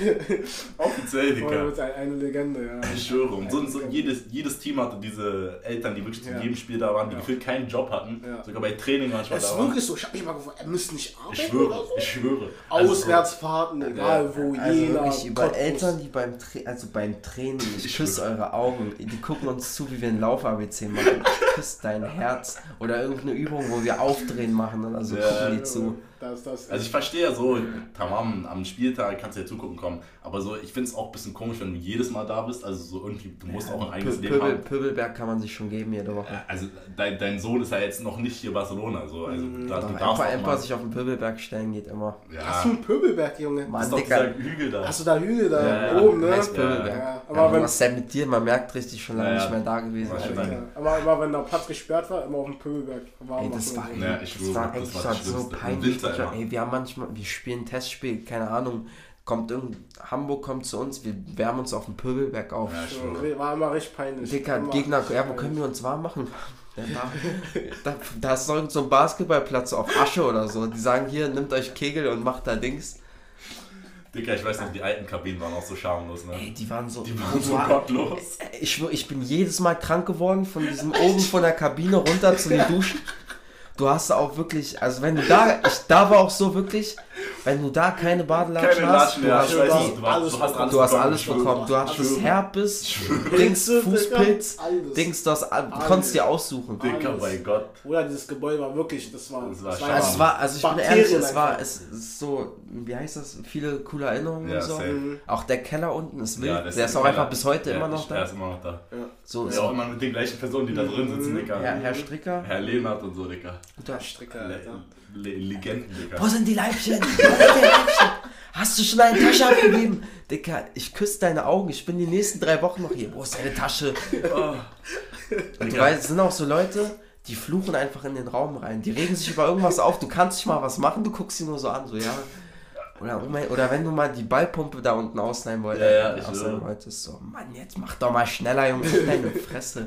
Offiziell,
Voll
Digga.
mit ein- eine Legende, ja.
Ich schwöre. Und so,
Eine
so
Legende.
jedes, jedes Team hatte diese Eltern, die wirklich zu
Ja.
jedem Spiel da waren, die
Ja.
gefühlt keinen Job hatten.
Ja.
Sogar bei Training manchmal
Es
da
ist
waren.
wirklich so, ich hab mich mal gefragt, er müsste nicht arbeiten
Ich schwöre,
oder so?
ich schwöre. Also,
Auswärtsfahrten, egal wo,
Also
Jena,
wirklich über
Cottbus.
Eltern, die beim, Tra also beim Training, ich
Ich
küsse
schwöre.
eure Augen, die gucken uns zu, wie wir ein Lauf-A B C machen. Ich küsse dein Herz. Oder irgendeine Übung, wo wir Aufdrehen machen oder so,
Ja,
gucken die
ja.
zu.
Das, das
Also ich verstehe ja so, tamam, am Spieltag kannst du ja zugucken kommen, aber so, ich finde es auch ein bisschen komisch, wenn du jedes Mal da bist, also so irgendwie, du musst auch ein eigenes
Pö
Leben
Pöbel,
haben.
Pöbelberg kann man sich schon geben jede Woche.
Also dein, dein Sohn ist ja jetzt noch nicht hier Barcelona, so, also da, du
Aber
darfst
einfach,
auch
einfach
mal,
sich auf den Pöbelberg stellen geht immer.
Hast du
ja,
einen Pöbelberg, Junge?
Mann,
ist doch
Dicker,
dieser Hügel da.
Hast du da Hügel da
Ja, ja.
oben, ne?
heißt Pöbelberg.
Ja,
Ja,
aber
aber
wenn,
was ist denn mit dir? Man merkt richtig schon lange
Ja, ja.
nicht mehr da gewesen.
War schon
Alter.
lange.
ja, aber immer wenn der Platz gesperrt war, immer auf dem Pöbelberg. War
Ey,
immer
das
so
war,
so.
ey,
Ja, ich
das
schwöre,
war
das
echt
war
das
das
so
Schlimmste. Im
peinlich.
Winter immer.
Ey, wir haben manchmal, wir spielen ein Testspiel, keine Ahnung, kommt irgend, Hamburg kommt zu uns, wir wärmen uns auf dem Pöbelberg auf.
Ja, ich
So,
schwöre.
war immer recht peinlich.
Dicker,
Immer
Gegner,
richtig
ja, wo
peinlich.
können wir uns warm machen? Ja, da, da, da ist irgend so ein Basketballplatz auf Asche oder so. Die sagen hier, nimmt euch Kegel und macht da Dings.
Dicker, ich weiß noch, die alten Kabinen waren auch so schamlos, ne?
Ey, die waren so.
Die waren so gottlos.
Ich schwör, ich bin jedes Mal krank geworden von diesem oben von der Kabine runter zu den Duschen. Du hast auch wirklich, also wenn du da, ich, da war auch so wirklich, wenn du da keine Badelatschen
Keine
hast,
Latschen,
du
ja,
hast,
ich weiß
du
nicht, du, hast-
alles
du hast alles
du hast
bekommen,
alles
ich schwöre.
bekommen. Du hast
Alles.
Herpes, Dings,
Pilze,
Fußpilz,
Digga, alles.
Dings, du, hast, du
Alles.
konntest dir aussuchen.
Dicker,
Alles.
bei Gott.
Oder dieses Gebäude war wirklich, das war.
Das war
ja
Also es war, also ich bin
Bakterien
ehrlich, es war,
einfach.
es ist so, wie heißt das, viele coole Erinnerungen
Ja,
und so.
safe.
Auch der Keller unten ist wild,
Ja,
der ist
im
auch
Keller.
einfach bis heute
Ja,
immer noch
ich-
da.
Er ist immer noch da.
So,
Ja,
so
auch immer mit den gleichen Personen, die da drin sitzen, Dicker.
Herr, Herr Stricker.
Herr Lehnert und so, Dicker.
Guter
Stricker,
Le
Alter.
Le Legenden, Dicker.
Wo sind die Leibchen? Wo sind die Leibchen? Hast du schon deine Tasche abgegeben? Dicker, ich küsse deine Augen, ich bin die nächsten drei Wochen noch hier. Wo ist deine Tasche?
Oh.
Und du weißt, es sind auch so Leute, die fluchen einfach in den Raum rein. Die regen sich über irgendwas auf, du kannst nicht mal was machen, du guckst sie nur so an, so ja. Oder, oh mein- oder wenn du mal die Ballpumpe da unten ausleihen wolltest,
Ja, ja, ich
ausleihen
will.
wolltest, so, Mann, jetzt mach doch mal schneller, Junge, halt deine Fresse.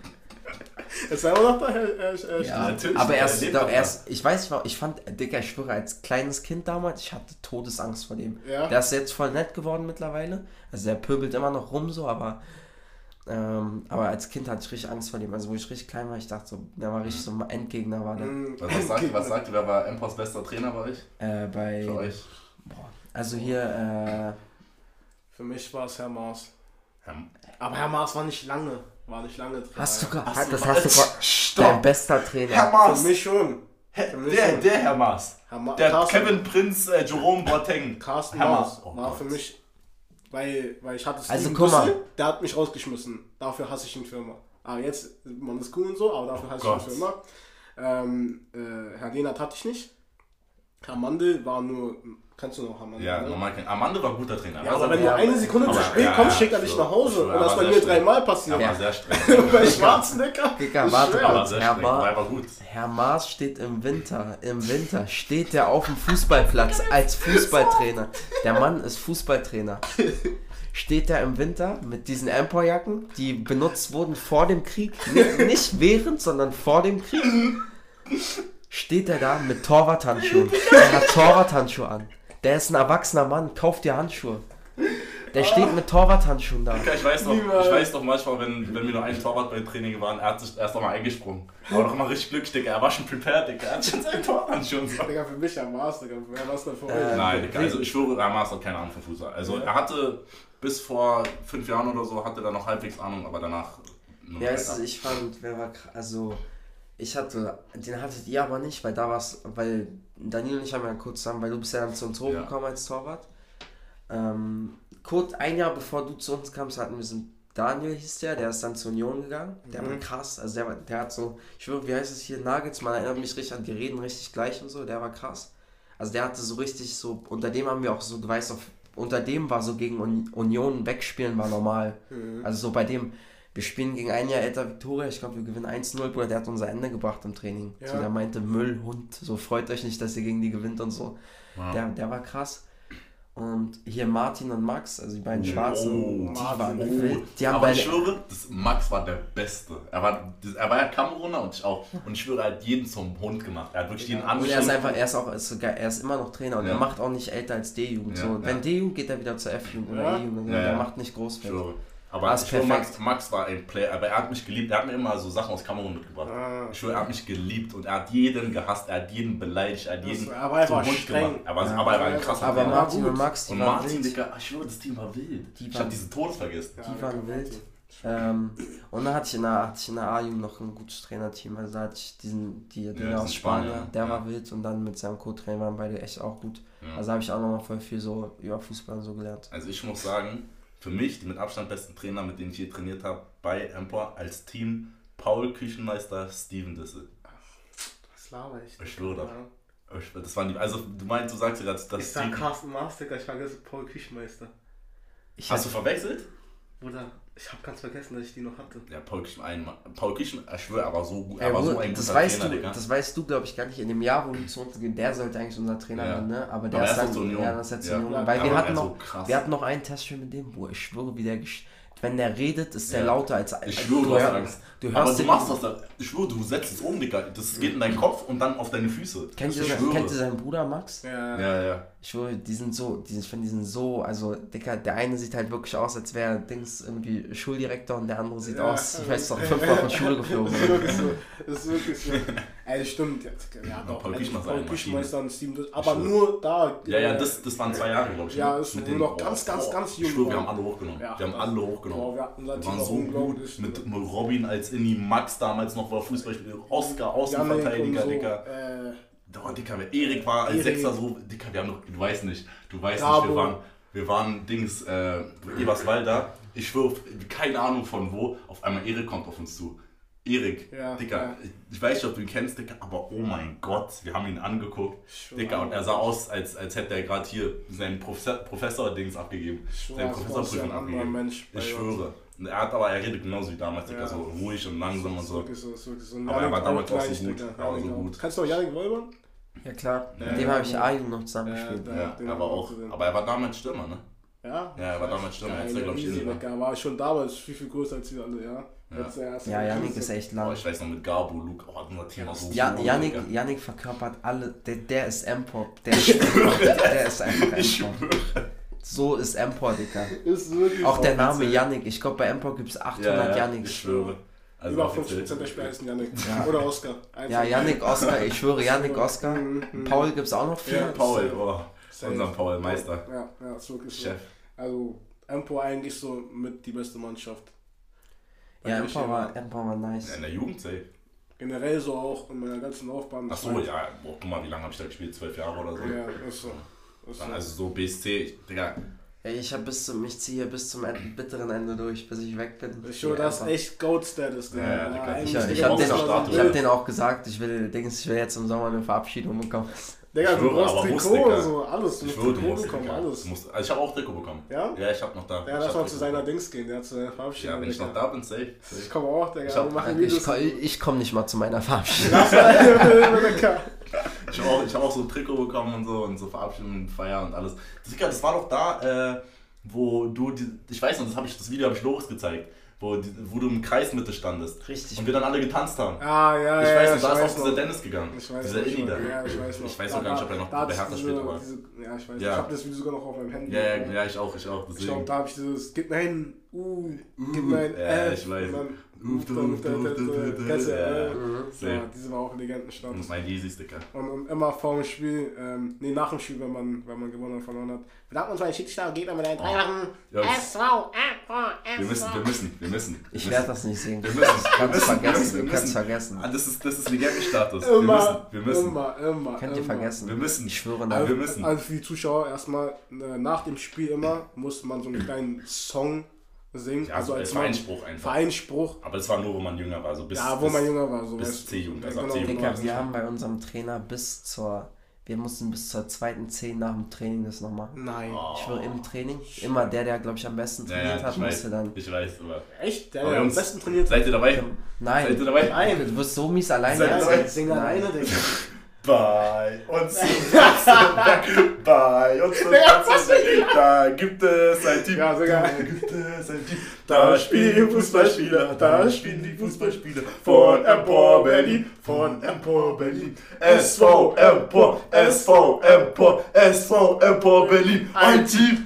Ist er immer noch da, Herr, Herr, Herr
Ja,
natürlich,
aber
der
erst,
lebt
doch,
doch da.
erst, ich weiß nicht, warum, ich fand, Dicker, ich schwöre, als kleines Kind damals, ich hatte Todesangst vor dem.
Ja.
Der ist jetzt voll nett geworden mittlerweile. Also der pöbelt immer noch rum so, aber ähm, aber als Kind hatte ich richtig Angst vor dem. Also wo ich richtig klein war, ich dachte so, der war richtig so ein Endgegner war der.
Mhm.
Was, was, sagt, was sagt ihr, wer war Empors bester Trainer bei euch?
Äh, bei,
Für euch?
boah, also hier,
Für mich war es Herr Maas.
Herr,
Aber Herr Maas war nicht lange. War nicht lange drin.
äh, hast du
ja.
gerade,
Hast du
das
mal-
hast du gerade,
Stopp!
dein bester Trainer.
Herr Maas!
Für mich schon.
Herr,
für mich
der,
schon.
der Herr Maas.
Herr Ma
Der
Carsten,
Kevin Prinz äh, Jerome Boateng.
Carsten
Herr
Maas
Maas. Oh
war
Gott.
für mich, weil, weil ich hatte
Also,
Steven
guck mal.
Düssel, der hat mich rausgeschmissen. Dafür hasse ich ihn für immer. Aber jetzt, man ist cool und so, aber dafür
Oh
hasse
Gott.
ich ihn für immer. Ähm, äh, Herr Lehnert hatte ich nicht. Herr Mandel war nur, kennst du noch Herr Mandel?
Ja,
ne?
normal kein. Amande war ein guter Trainer.
Ja,
War
aber wenn
so-
du eine Sekunde zu
Aber-
spät
ja,
kommst,
ja,
schickt er dich
so.
nach Hause.
Ich
Und das ist
war
bei
sehr
mir
streng.
dreimal
Er
passiert.
war sehr streng.
Bei Schwarzenegger.
Digga,
Ich
warte
schwör.
Er war
kurz.
sehr
Herr,
streng. Aber er
Ma
war gut.
Herr Maas steht im Winter, im Winter steht er auf dem Fußballplatz als Fußballtrainer. Der Mann ist Fußballtrainer. Steht er im Winter mit diesen Empor-Jacken, die benutzt wurden vor dem Krieg, Ni- nicht während, sondern vor dem Krieg. Steht er da mit Torwarthandschuhen. Er hat Torwarthandschuhe an. Der ist ein erwachsener Mann, kauft dir Handschuhe. Der steht mit Torwarthandschuhen da.
Ja, ich weiß doch,
Niemals.
ich weiß doch manchmal, wenn, wenn wir nur ein Torwart beim Training waren, er hat sich erst noch mal eingesprungen. Aber doch mal richtig glücklich, Digga. Er war schon prepared, Digga. Er hat schon seinen Torwart schon so.
Digga, für mich Herr Maas, Digga. Wer war es denn für
Äh,
euch?
Nein, Digga, also ich schwöre, er Maas hat keine Ahnung von Fußball. Also er hatte bis vor fünf Jahren oder so, hatte er noch halbwegs Ahnung, aber danach nur
Ja,
noch
es,
weiter.
ich fand, wer war kr- also ich hatte, den hattet ihr aber nicht, weil da war's, weil Daniel und ich haben ja kurz zusammen, weil du bist ja dann zu uns hochgekommen als Torwart. Ähm, kurz ein Jahr bevor du zu uns kamst, hatten wir so einen Daniel hieß der, der ist dann zur Union gegangen. Der war krass, also der, war, der hat so, ich schwöre, wie heißt es hier, Nagelsmann, erinnert mich richtig an, die reden richtig gleich und so, der war krass. Also der hatte so richtig so, unter dem haben wir auch so, du weißt, auf, unter dem war so gegen Un- Union wegspielen war normal. Also so bei dem, wir spielen gegen ein Jahr älter Viktoria, ich glaube wir gewinnen eins null, Bruder, der hat unser Ende gebracht im Training.
Ja.
So, der meinte, Müll, Hund, so freut euch nicht, dass ihr gegen die gewinnt und so.
Ja.
Der, der war krass. Und hier Martin und Max, also die beiden Schwarzen,
Oh,
die
Martin,
waren
oh.
wild. Die haben
Aber
beide,
ich schwöre, das Max war der Beste. Er war, er war ja Kameruner und ich auch. Und ich schwöre, er hat jeden zum Hund gemacht. Er hat wirklich jeden
und er ist
angeschaut.
einfach, er ist auch, ist sogar, er ist immer noch Trainer und
Ja.
er macht auch nicht älter als D-Jugend.
Ja,
So,
ja.
wenn D-Jugend geht er wieder zur F-Jugend oder
Ja.
E-Jugend.
Ja,
Der
ja.
macht nicht groß.
Ich schwöre. Aber
Das
ich
ist
schwöre,
perfekt.
Max, Max war ein Player, aber er hat mich geliebt. Er hat mir immer so Sachen aus Kamerun mitgebracht.
Ah.
Ich schwöre, er hat mich geliebt und er hat jeden gehasst, er hat jeden beleidigt, er hat jeden
Das- er war einfach
Hund
streng.
gemacht. Er war,
Ja.
aber er war ein krasser
Aber
Trainer.
Martin
gut.
und Max, die
Und
waren
Martin,
wild.
Digga, ich schwöre, das Team war wild.
Die
ich
waren-
habe diese Todes vergessen.
Ja,
Die waren
der
wild.
Martin.
Ähm, und dann hatte ich in der, hatte ich in der A-Jugend noch ein gutes Trainerteam. Also da hatte ich diesen, die, den
diesen
aus Spanien,
Spanier,
der
ja.
war wild und dann mit seinem Co-Trainer waren beide echt auch gut.
Ja.
Also habe ich auch nochmal voll viel so über Fußball und so gelernt.
Also ich muss sagen, für mich, die mit Abstand besten Trainer, mit denen ich je trainiert habe, bei Empor als Team, Paul Küchenmeister, Steven Dissel.
Was laber ich?
Ich schwöre
Ja.
Ich- Das waren die, also du meinst, du sagst ja gerade, das
Ich sag
Team.
Carsten Master, ich vergesse Paul Küchenmeister.
Ich
Hast du verwechselt?
Bruder, ich hab ganz vergessen, dass ich die noch hatte.
Ja, Paul Küchen, ein, Paul Küchen, ich schwöre, er war so gut,
Ey,
er war so
Bruder,
ein
das
guter
weißt
Trainer,
du,
Digga.
das weißt du, glaube ich, gar nicht. In dem Jahr, wo du zu uns gehst, der sollte eigentlich unser Trainer
Ja.
werden, ne? Aber der
Aber
ist
er ist
dann,
noch zur Union.
ja, das ist jetzt
Ja.
Union.
Ja,
Weil wir
aber
hatten
er ist
noch,
so krass.
wir hatten noch einen Testspiel mit dem, wo ich schwöre, wie der, gesch- wenn der redet, ist der
Ja.
lauter als
Ich schwöre, du hast
hör-
Angst.
Du
Aber
hörst
du
den-
machst das da. Ich schwöre, du setzt es um, Digga. Das geht in deinen Kopf und dann auf deine Füße.
Kennt ihr,
ich
sein-
schwöre.
kennt ihr seinen Bruder Max?
Ja,
Ja, ja.
Ich schwöre, die sind so, die, ich finde, die sind so, also, Dicker, der eine sieht halt wirklich aus, als wäre Dings irgendwie Schuldirektor und der andere sieht
Ja.
aus, ich weiß doch, fünf Wochen Schule geflogen.
Das ist wirklich so. Das ist wirklich so. Ey, stimmt. Ja, ja doch.
Paul
also
Küchenmeister
Paul
eine
Küchenmeister und Steven Dissel. Aber
schwöre.
nur da.
Ja, ja,
äh,
das, das waren zwei Jahre, glaube ich.
Ja,
ne?
ist
Mit
nur
den-
noch ganz, ganz, ganz jung
Ich schwöre, wir
waren.
haben alle hochgenommen.
Ja,
wir haben
das-
alle hochgenommen.
Boah, wir hatten unser
wir
Team
waren
war
so gut.
unglaublich.
Mit, mit Robin als Inni, Max damals noch war Fußballspieler, Oscar, Außenverteidiger,
so,
Digga.
Äh,
Oh, Dicker, Erik war als
Erik.
Sechser so, Dicker, wir haben noch, du weißt nicht, du weißt
Gabo.
nicht, wir waren, wir waren Dings, äh, Eberswalder, ich schwöre, keine Ahnung von wo, auf einmal Erik kommt auf uns zu. Erik,
Ja,
Dicker,
ja.
ich weiß nicht, ob du ihn kennst, Dicker, aber oh mein Gott, wir haben ihn angeguckt,
Schon
Dicker, und er sah
anders.
aus, als, als hätte er gerade hier seinen Professor, Professor-Dings abgegeben,
Schon
seinen
als wäre
Professorprüfung
ein anderer
abgegeben.
Mensch bei
Ich
uns.
schwöre. Und er hat aber, er redet genauso wie damals, Dicker,
Ja.
so ruhig und langsam und
ist
so.
wirklich so, ist wirklich so.
Aber er
Janik
war damals auch so
gleich,
gut.
Digga.
Er war so
Janik auch.
gut.
Kannst du auch Janik Wolbern?
Ja klar,
Ja,
mit dem
ja,
habe ich
ja.
A-Jugend noch zusammengespielt.
Ja,
Ja,
den
aber
haben wir
auch,
gesehen.
aber er war damals Stürmer, ne?
Ja?
Ja, er war damals Stürmer, jetzt ist er, glaub ich,
Easy,
Inni, ne?
Digga. War schon damals viel, viel größer als wir alle, ja?
Ja.
Jetzt der erste
Ja, Janik
Größte.
ist echt
Boah,
lang.
ich weiß noch mit Gabo, Luke, oh, unser Team war so
Ja,
gut,
Yannick,
Digga.
Yannick verkörpert alle, der, der ist M-Pop, der, ist M-Pop, der ist einfach M-Pop. So ist M-Pop, Digga.
Ist wirklich
Auch
so.
der Name
offiziell.
Yannick, ich glaube bei M-Pop gibt es
Ja,
achthundert
ja,
Yannicks.
ich schwöre. Also
Über
offiziell.
fünfzig Prozent der Spieler heißen Janik.
Ja.
Oder Oscar. Einfach.
Ja, Yannick, Oscar, ich schwöre, Yannick, Oscar.
Mhm.
Paul gibt es auch noch viel.
Ja.
Paul, oh,
Safe.
unser Paul, Meister,
Ja, ja, ist wirklich so.
Chef.
Also, Empo eigentlich so mit die beste Mannschaft.
Ja,
Weil
M-Pop
ich
war, M-Pop war
Ja,
nice.
in der Jugend safe.
Generell so auch in meiner ganzen Laufbahn.
Ach so, ja, boah, guck mal, wie lange habe ich da gespielt? Zwölf Jahre oder so?
Ja, ist so. Ist so.
Dann also so B S C, ich, Digga,
Ey, ich hab bis zum, ich ziehe bis zum Ende- bitteren Ende durch, bis ich weg bin.
Ich schwöre, das ist
einfach-
echt Goat-Status.
Ja, ja, Digga.
eigentlich,
Ich, ich,
Digga,
hab den,
brauchst du
Status.
was
ich hab
wild.
den auch gesagt, ich will, Dings, ich will jetzt im Sommer eine Verabschiedung bekommen.
Digga,
Ich
du
schwöre,
brauchst
aber muss,
Trikot,
Digga.
so alles. Du
ich
musst
schwöre, du
Trikot
musst,
bekommen,
Digga.
alles.
Du musst, also ich habe auch Trikot bekommen.
Ja?
Ja, ich habe noch da.
Ja,
ich
lass
hab
mal zu
Trikot
seiner
bekommen.
Dings gehen, der hat seine Verabschiedung.
Ja, wenn ich noch da bin, safe.
Ich
safe.
komme auch, Digga.
Ich hab-
wir machen
Ich,
Videos.
komm- ich komme nicht mal zu meiner Verabschiedung.
Lass mal, Digga.
Ich habe auch, ich hab auch so ein Trikot bekommen und so und so Verabschiedungen, Feier und alles. Digga, das war doch da, äh, wo du, die, ich weiß noch, das, hab ich, das Video habe ich Loris gezeigt, wo, die, wo du im Kreismitte standest.
Richtig.
Und wir dann alle getanzt haben.
Ah, ja,
Ich
ja,
weiß
ja,
noch, da ist auch
noch.
dieser Dennis gegangen.
Ich weiß
dieser
noch,
Inni da.
Ja, ich weiß noch.
Ich weiß auch gar nicht, ob er noch
Da
bei
hat
Hertha
diese-
spielt, aber.
diese- Ja, ich weiß.
Ja.
Ich habe das Video sogar noch auf meinem Handy.
Ja, ja, ja, ich auch, ich auch.
Ich glaube,
Deswegen.
da habe ich dieses, gib mir hin, uh, gib mir ein
Ja,
F.
ich weiß.
Und dann,
Uh,
uh, da, da, da, da, kennst du, äh,
Ja, safe.
ja, diese war auch ein Legendenstatus.
Und mein Yeezy-Sticker.
Und, und immer vor dem Spiel, ähm, nee, nach dem Spiel, wenn man, wenn man gewonnen oder verloren hat. Wir danken uns für den Schicksal, geht mit deinen drei Wochen.
Jungs,
S V, F V,
wir müssen, wir müssen, wir müssen.
Ich
wir
werde
müssen.
das nicht singen.
Wir müssen, wir
Kannst
müssen,
vergessen,
wir müssen, wir
kannst
müssen.
vergessen.
Ah, Das ist, das ist Legendenstatus. Wir müssen,
Immer,
wir müssen.
immer, immer.
Könnt ihr
immer.
vergessen.
Wir müssen.
Ich schwöre
Also,
nein.
wir müssen.
Also für die Zuschauer erstmal, äh, nach dem Spiel immer, musste man so einen kleinen Song singen.
Ja,
also
so
als
als
man-
Vereinspruch einfach.
Vereinspruch.
Aber das war nur, wo man jünger war. So bis,
Ja, wo
bis,
man jünger war. So,
bis
weißt du.
C-Jugend, also
Ja,
ab
genau,
C-Jugend.
Digga,
genau.
wir haben bei unserem Trainer bis zur, wir mussten bis zur zweiten zehn nach dem Training das noch machen.
Nein.
Oh.
Ich schwöre, im Training, immer der, der, glaube ich, am besten
Ja,
trainiert
ja,
hat,
ich weiß,
musste dann...
ich weiß, aber...
Echt? Der,
Aber
der am
Jungs,
besten trainiert
Seid ihr dabei?
Nein,
Seid ihr dabei?
Nein.
du wirst so mies alleine
Seid ihr
erzählen.
dabei?
Sing
Nein.
alleine, Digga.
Bei uns im Wechselwerk, bei uns im Wechselwerk, da gibt es ein Team,
Ja, sogar.
da gibt es ein Team, da spielen die Fußballspieler, da spielen die Fußballspieler von Empor Berlin, von Empor Berlin, S V Empor, S V Empor, S V Empor Berlin, ein Team.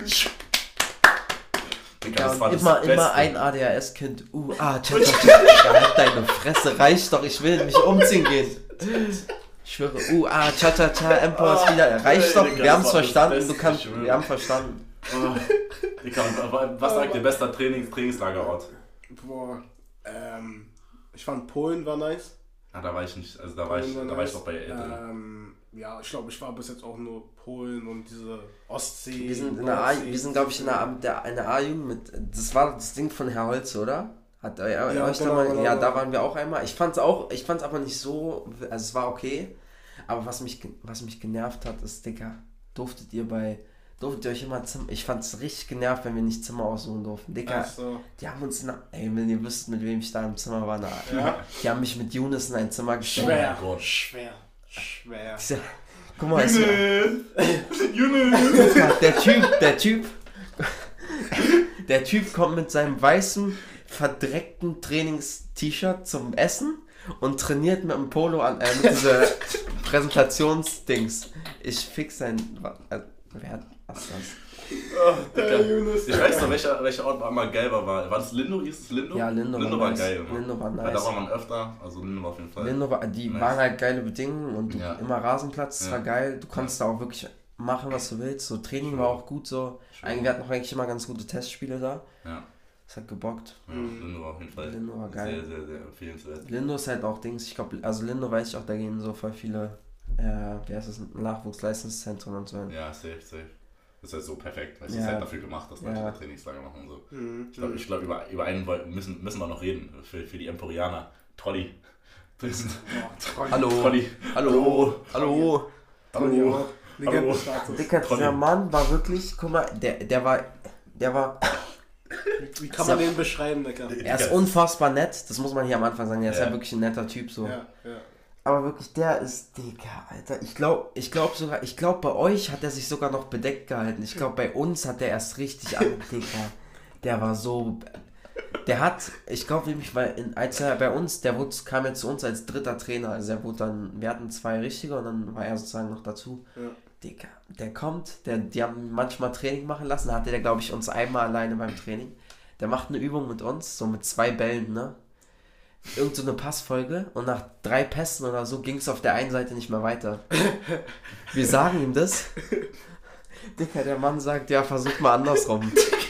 Digga,
Ja,
das war
und
das
immer,
Beste.
immer ein A D H S-Kind. Uh, ah, tschau, tschau, tschau. Halt deine Fresse, reicht doch, ich will nicht umziehen gehen. Ich schwöre, uh, ah, cha cha cha, Empor ist wieder, reicht
Ey,
doch,
Digga,
wir haben
das
es
war das
verstanden,
Beste,
du kannst,
ich schwöre.
wir haben verstanden.
Oh, Digga, was sagt ihr bester Trainings, Trainingslagerort?
Boah, ähm, ich fand Polen war nice.
Ah, da war ich nicht, also da war ich,
Polen
da war ich
nice.
doch bei Eltern.
Ähm, ja, ich glaube, ich war bis jetzt auch nur Polen und diese Ostsee.
Wir sind in der A,
Nordsee.
wir sind glaube ich in der, der, in der A-Jugend mit, das war das Ding von Herr Holze, oder? Hat euch
Ja,
euch da
genau,
mal,
genau,
ja, da
genau.
waren wir auch einmal. Ich fand's auch, ich fand's aber nicht so, also es war okay, aber was mich, ge- was mich genervt hat, ist, Digga, durftet ihr bei, durftet ihr euch immer Zimmer, ich fand's richtig genervt, wenn wir nicht Zimmer aussuchen durften. Digga,
Ach so.
die haben uns, na, ey, wenn ihr wisst, mit wem ich da im Zimmer war, na,
Ja.
die haben mich mit Younes in ein Zimmer gestellt.
Schwer,
Oh mein Gott.
schwer, schwer.
Dieser- Guck mal, es war,
Junge!
der Typ, der Typ, der Typ kommt mit seinem weißen, verdreckten Trainings-T-Shirt zum Essen und trainiert mit dem Polo an, äh, mit dieser Präsentationsdings. Ich fix sein, äh, wer hat, was ist das?
Oh, Digga.
Äh, Yunus.
Ich weiß noch, welcher, welcher Ort einmal gelber war. War das Lindo? Hieß es Lindo?
Ja, Lindo
Lindo
war
war
nice.
geil. Immer.
Lindo war
Weil da
nice.
war man öfter, also Lindo war auf jeden Fall.
Lindo war, die
Nice.
waren halt geile Bedingungen und du,
Ja.
immer Rasenplatz, das
Ja.
war geil. Du konntest da auch wirklich machen, was du willst. So Training war auch gut so.
Schön.
Eigentlich, wir hatten auch eigentlich immer ganz gute Testspiele da.
Ja,
Das hat gebockt.
ja Lindo war auf jeden Fall
Lindo war geil.
sehr, sehr, sehr empfehlenswert.
Lindo ist halt auch Dings, ich glaube, also Lindo weiß ich auch, da gehen so voll viele, äh, wie heißt das, Nachwuchsleistungszentren und so hin.
Ja, safe, safe. Das ist halt so perfekt, weil es
Ja.
ist halt dafür gemacht, dass Leute
Ja.
da Trainingslager machen und so.
Mhm.
Ich glaube, ich glaub, über, über einen woll- müssen, müssen wir noch reden, für, für die Emporianer. Trolli. Dresden.
Boah,
Hallo.
Trolli.
Hallo, hallo.
Trolli
Hallo.
auch. Legendenstatus.
Dicker,
Trolli.
dieser Mann war wirklich, guck mal, der, der war, der war,
Wie kann man den beschreiben, Digga?
er ist unfassbar nett, das muss man hier am Anfang sagen, er ist
Ja.
ja wirklich ein netter Typ so.
Ja, ja.
Aber wirklich, der ist, Digga, Alter, ich glaube, ich glaube sogar, ich glaube bei euch hat er sich sogar noch bedeckt gehalten. Ich glaube bei uns hat er erst richtig an, Digga, der war so, der hat, ich glaube nämlich, weil in, als er bei uns, der wurde, kam ja zu uns als dritter Trainer, also er wurde dann, wir hatten zwei richtige und dann war er sozusagen noch dazu.
Ja.
Digga, der kommt, der, die haben manchmal Training machen lassen, da hatte der, glaube ich, uns einmal alleine beim Training. Der macht eine Übung mit uns, so mit zwei Bällen, ne? Irgend so eine Passfolge und nach drei Pässen oder so ging es auf der einen Seite nicht mehr weiter. Wir sagen ihm das. Digga, der Mann sagt, ja, versuch mal andersrum.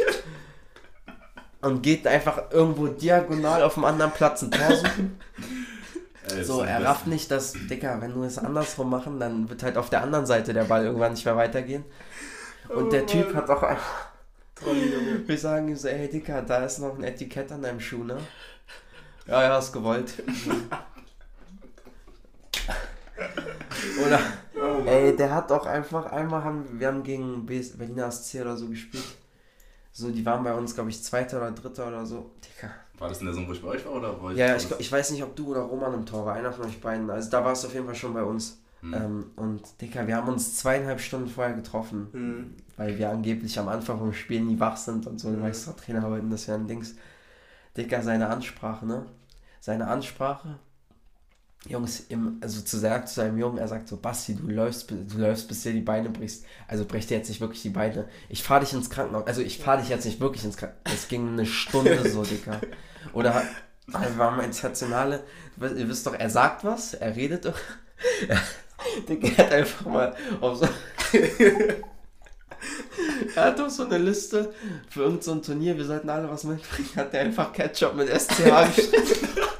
Und geht einfach irgendwo diagonal auf dem anderen Platz ein Tor suchen.
Ey, das
So,
ist
er
das
rafft nicht, dass, Digga, wenn wir es andersrum machen, dann wird halt auf der anderen Seite der Ball irgendwann nicht mehr weitergehen. Und der Typ hat auch einfach,
Trolli, Junge.
wir sagen ihm so, ey, Digga, da ist noch ein Etikett an deinem Schuh, ne? Ja, ja, ist gewollt. Oder, ey, der hat auch einfach, einmal haben, wir haben gegen B S Berliner S C oder so gespielt. So, die waren bei uns, glaube ich, Zweiter oder Dritter oder so. Digga.
War das in der Saison, wo ich bei euch war? Oder war
Ja, ja, ich, ich weiß nicht, ob du oder Roman im Tor war, einer von euch beiden. Also da war es auf jeden Fall schon bei uns.
Hm.
Ähm, und Digga, wir haben uns zweieinhalb Stunden vorher getroffen,
Mhm.
weil wir angeblich am Anfang vom Spiel nie wach sind und so. Du weißt doch, Trainer wollten das ja ein Dings. Digga, seine Ansprache, ne? Seine Ansprache. Jungs, im, also zu, sagt, zu seinem Jungen, er sagt so, Basti, du läufst, du läufst, bis dir die Beine brichst. Also brech dir jetzt nicht wirklich die Beine. Ich fahr dich ins Krankenhaus. Also ich fahr dich jetzt nicht wirklich ins Krankenhaus. Es ging eine Stunde so, Digga. Oder wir waren mal ins Stationale. Ihr wisst doch, er sagt was, er redet doch. Er, Digga, er hat einfach mal auf so... Er hat doch so eine Liste für irgendein so ein Turnier, wir sollten alle was mitbringen. Hat er einfach Ketchup mit S C H geschrieben.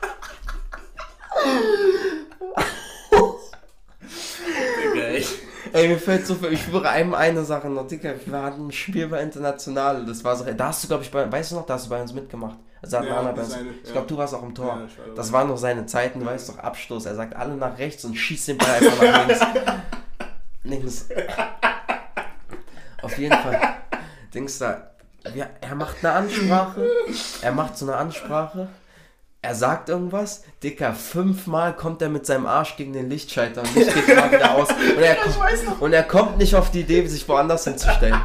Digga, ey.
Ey, mir fällt so viel, ich schwöre einem eine Sache noch, Digga, wir hatten ein Spiel bei Internationale, das war so, da hast du, glaube ich, bei, weißt du noch, da hast du bei uns mitgemacht. Also hat
Ja,
Nana bei uns,
seine-
ich
ja.
glaube, du warst auch im Tor.
Ja, ich war dabei.
Das waren noch seine Zeiten, du weißt doch, Abstoß, er sagt alle nach rechts und schießt den Ball einfach nach links. Links. Auf jeden Fall, Dings da, wir, er macht eine Ansprache, er macht so eine Ansprache, er sagt irgendwas, Dicker, fünfmal kommt er mit seinem Arsch gegen den Lichtschalter und Licht geht mal wieder aus. Und er, kommt, und er kommt nicht auf die Idee, sich woanders hinzustellen.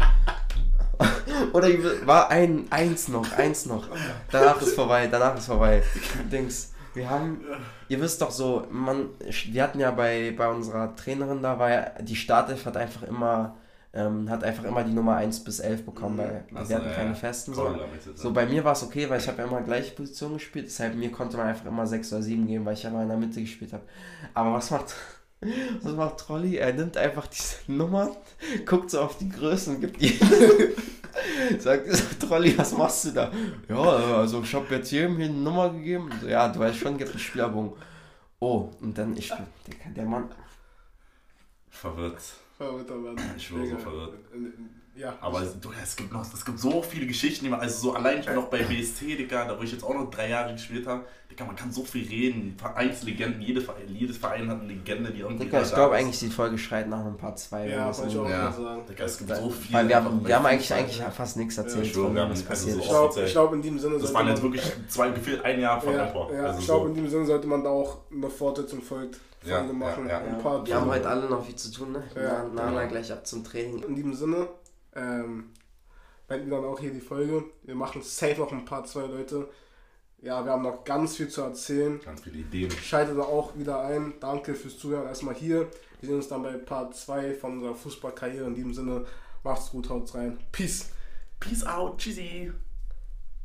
Oder war ein, eins noch, eins noch. Danach ist vorbei, danach ist vorbei. Dings, wir haben, ihr wisst doch so, man, wir hatten ja bei, bei unserer Trainerin da, war ja, die Startelf hat einfach immer, ähm, hat einfach immer die Nummer eins bis elf bekommen, weil wir
so,
hatten
ja,
keine
ja.
festen.
Cool,
So. so bei mir war es okay, weil ich habe ja immer gleiche Position gespielt, deshalb mir konnte man einfach immer sechs oder sieben geben, weil ich ja immer in der Mitte gespielt habe. Aber was macht... Was macht Trolli? Er nimmt einfach diese Nummer, guckt so auf die Größen und gibt die. Sagt so, Trolli, was machst du da? Ja, also ich habe jetzt jedem hier eine Nummer gegeben. So, ja, du weißt schon, gibt einen Spielerbogen. Oh, und dann ich, der, der Mann.
Verwirrt.
Verwirrter Mann.
Ich war so verwirrt.
Ja.
Aber es, du, es gibt noch, es gibt so viele Geschichten, die man, also so allein schon noch bei B S T, Digga, da wo ich jetzt auch noch drei Jahre gespielt habe, Digga, man kann so viel reden, Vereinslegenden, jede Verein, jedes Verein hat eine Legende, die irgendwie...
Digga, ich glaube eigentlich, die Folge schreit nach einem Part zwei.
Ja, kann ich auch
ja.
mal sagen.
Digga, es gibt so viel.
Weil wir haben, wir haben eigentlich, eigentlich fast nichts erzählt,
ja, von
was
also
passiert
so
Ich
ist.
glaube, glaub, in diesem Sinne...
Das waren jetzt wirklich zwei, gefühlt ein Jahr von
ja,
Empor.
ja,
also
ich glaube,
so.
in diesem Sinne sollte man da auch eine Fortsetzung folgt.
Ja,
Folge machen.
ja, ja.
Ein paar
Wir haben heute alle noch viel zu tun, ne?
Ja,
Na, na, na,
genau.
gleich ab zum Training.
In diesem Sinne, ähm, beenden wir dann auch hier die Folge. Wir machen safe noch ein paar zwei Leute. Ja, wir haben noch ganz viel zu erzählen.
Ganz viele Ideen.
Schaltet da auch wieder ein. Danke fürs Zuhören erstmal hier. Wir sehen uns dann bei Part zwei von unserer Fußballkarriere. In diesem Sinne, macht's gut, haut's rein. Peace.
Peace out, tschüssi.